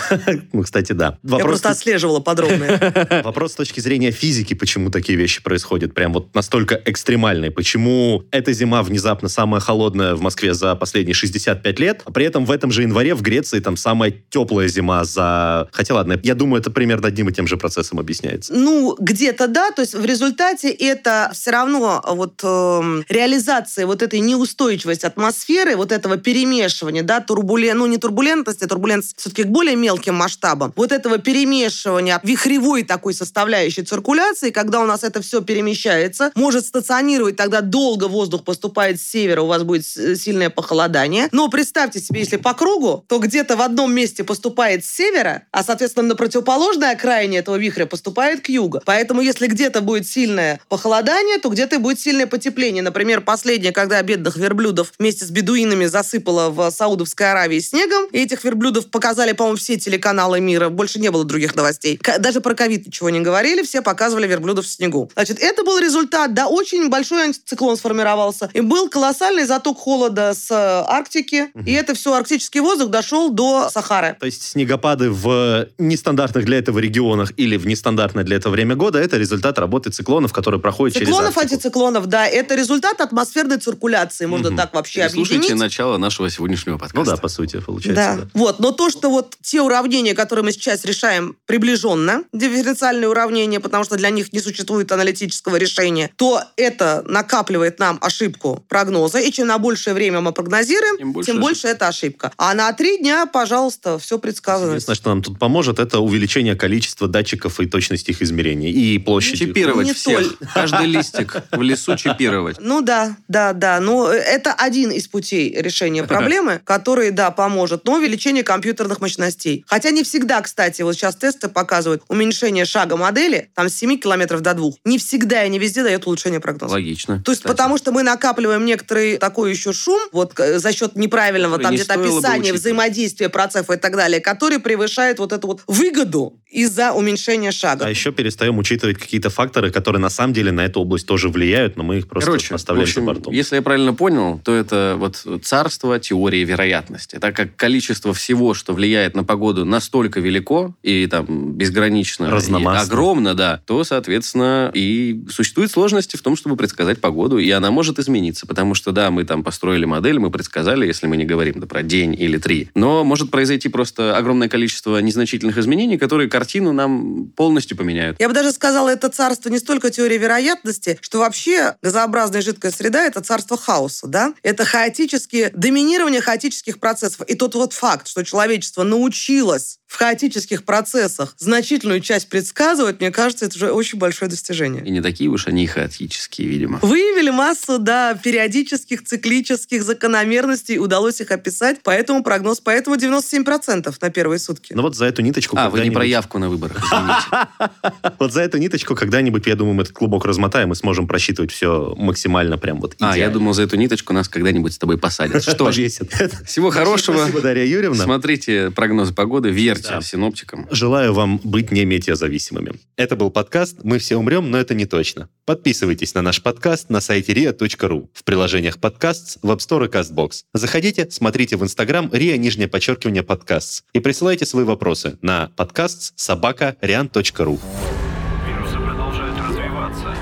Ну, кстати, да. Я просто отслеживала подробно. Вопрос с точки зрения физики, почему такие вещи происходят, прям вот настолько экстремальные. Почему эта зима внезапно самая холодная в Москве за последние шестьдесят пять лет, а при этом в этом же январе в Греции там самая теплая зима за... Хотя ладно, я думаю, это примерно одним и тем же процессом объясняется. Ну, где-то да, то есть в результате это все равно вот э, реализация вот этой неустойчивости атмосферы, вот этого перемешивания, да, турбулен... ну не турбулентности, турбулентность все-таки к более мелким масштабам, вот этого перемешивания вихревой такой составляющей циркуляции, когда у нас это все перемещается, может стационировать, тогда долго воздух поступает с севера, у вас будет сильное похолодание. Но представьте себе, если по кругу, то где-то в одном месте поступает с севера, а, соответственно, на противоположной окраине этого вихря поступает к югу. Поэтому, если где-то будет сильное похолодание, то где-то будет сильное потепление. Например, последнее, когда бедных верблюдов вместе с бедуинами засыпало в Саудовской Аравии снегом, и этих верблюдов показали, по-моему, все телеканалы мира, больше не было других новостей. Даже про ковид ничего не говорили, все показывали верблюдов в снегу. Значит, это был результат, да, очень большой антициклон сформировался, и был колоссальный заток холода с Арктики, угу. и это все, арктический воздух дошел до Сахары. То есть снегопады в нестандартных для этого регионах или в нестандартное для этого время года, это результат работы циклонов, которые проходят циклонов, через Арктику. Антициклонов, да, это результат атмосферной циркуляции, можно угу. так вообще объединить. Слушайте начало нашего сегодняшнего подкаста. Ну да, по сути, получается. Да. да. Вот, но то, что вот те уравнения, которые мы сейчас решаем, приближенно, дифференциальные уравнения, потому что для них не существует аналитического решения, то это накапливает нам ошибку прогноза, и чем на большее время мы прогнозируем, тем больше, тем больше это ошибка. А на три дня, пожалуйста, все предсказывается. Единственное, что нам тут поможет, это увеличение количества датчиков и точности их измерений, и площади. Чипировать не всех. толь. Каждый листик в лесу чипировать. Ну да, да, да. Ну, это один из путей решения проблемы, который, да, поможет. Но увеличение компьютерных мощностей. Хотя не всегда, кстати, вот сейчас тесты показывают уменьшение шага модели, там с семи километров до двух. Не всегда и не везде дает улучшение прогноза. Логично. То есть кстати. Потому что мы накапливаем некоторый такой еще шум, вот за счет неправильного который там не где-то описания, взаимодействия процессов и так далее, который превышает вот эту вот выгоду из-за уменьшения шага. А еще перестаем учитывать какие-то факторы, которые на самом деле на эту область тоже влияют, но мы их просто Короче, оставляем в общем, за бортом. Если я правильно понял, то это вот царство теории вероятности. Так как количество всего, что влияет на погоду, настолько велико и там безгранично и огромно, да, то, соответственно, и существуют сложности в том, чтобы предсказать погоду, и она может измениться, потому что, да, мы там построили модель, мы предсказали, если мы не говорим да, про день или три, но может произойти просто огромное количество незначительных изменений, которые картину нам полностью поменяют. Я бы даже сказала, это царство не столько теории вероятности, что вообще газообразная жидкая среда — это царство хаоса, да? Это хаотические, доминирование хаотических процессов. И тот вот факт, что человечество научилось в хаотических процессах значительную часть предсказывать, мне кажется, это уже очень большое достижение. И не такие уж они хаотические, видимо. Выявили массу, да, периодических, циклических закономерностей, удалось их описать, поэтому прогноз, поэтому девяносто семь процентов на первые сутки. Ну вот за эту ниточку... А, вы не про явку на выборах, извините. Вот за эту ниточку когда-нибудь, я думаю, мы этот клубок размотаем и сможем просчитывать все максимально прям вот идеально. А, я думал, за эту ниточку нас когда-нибудь с тобой посадят. Что ж, всего хорошего. Спасибо, Дарья Юрьевна. Смотрите прогнозы погоды, верьте Да. синоптикам. Желаю вам быть не метеозависимыми. Это был подкаст «Мы все умрем, но это не точно». Подписывайтесь на наш подкаст на сайте риа точка ру, в приложениях подкаст, в App Store и CastBox. Заходите, смотрите в Инстаграм риа, нижнее подчеркивание, подкаст. И присылайте свои вопросы на подкаст собака риан точка ру. Вирусы продолжают развиваться.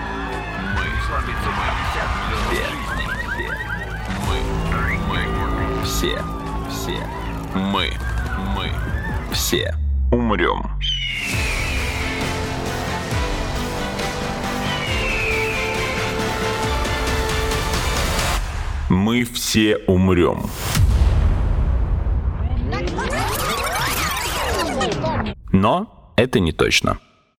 Мы слабится мы. Все. Все. Мы. Мы. Все умрем. Мы все умрем. Но это не точно.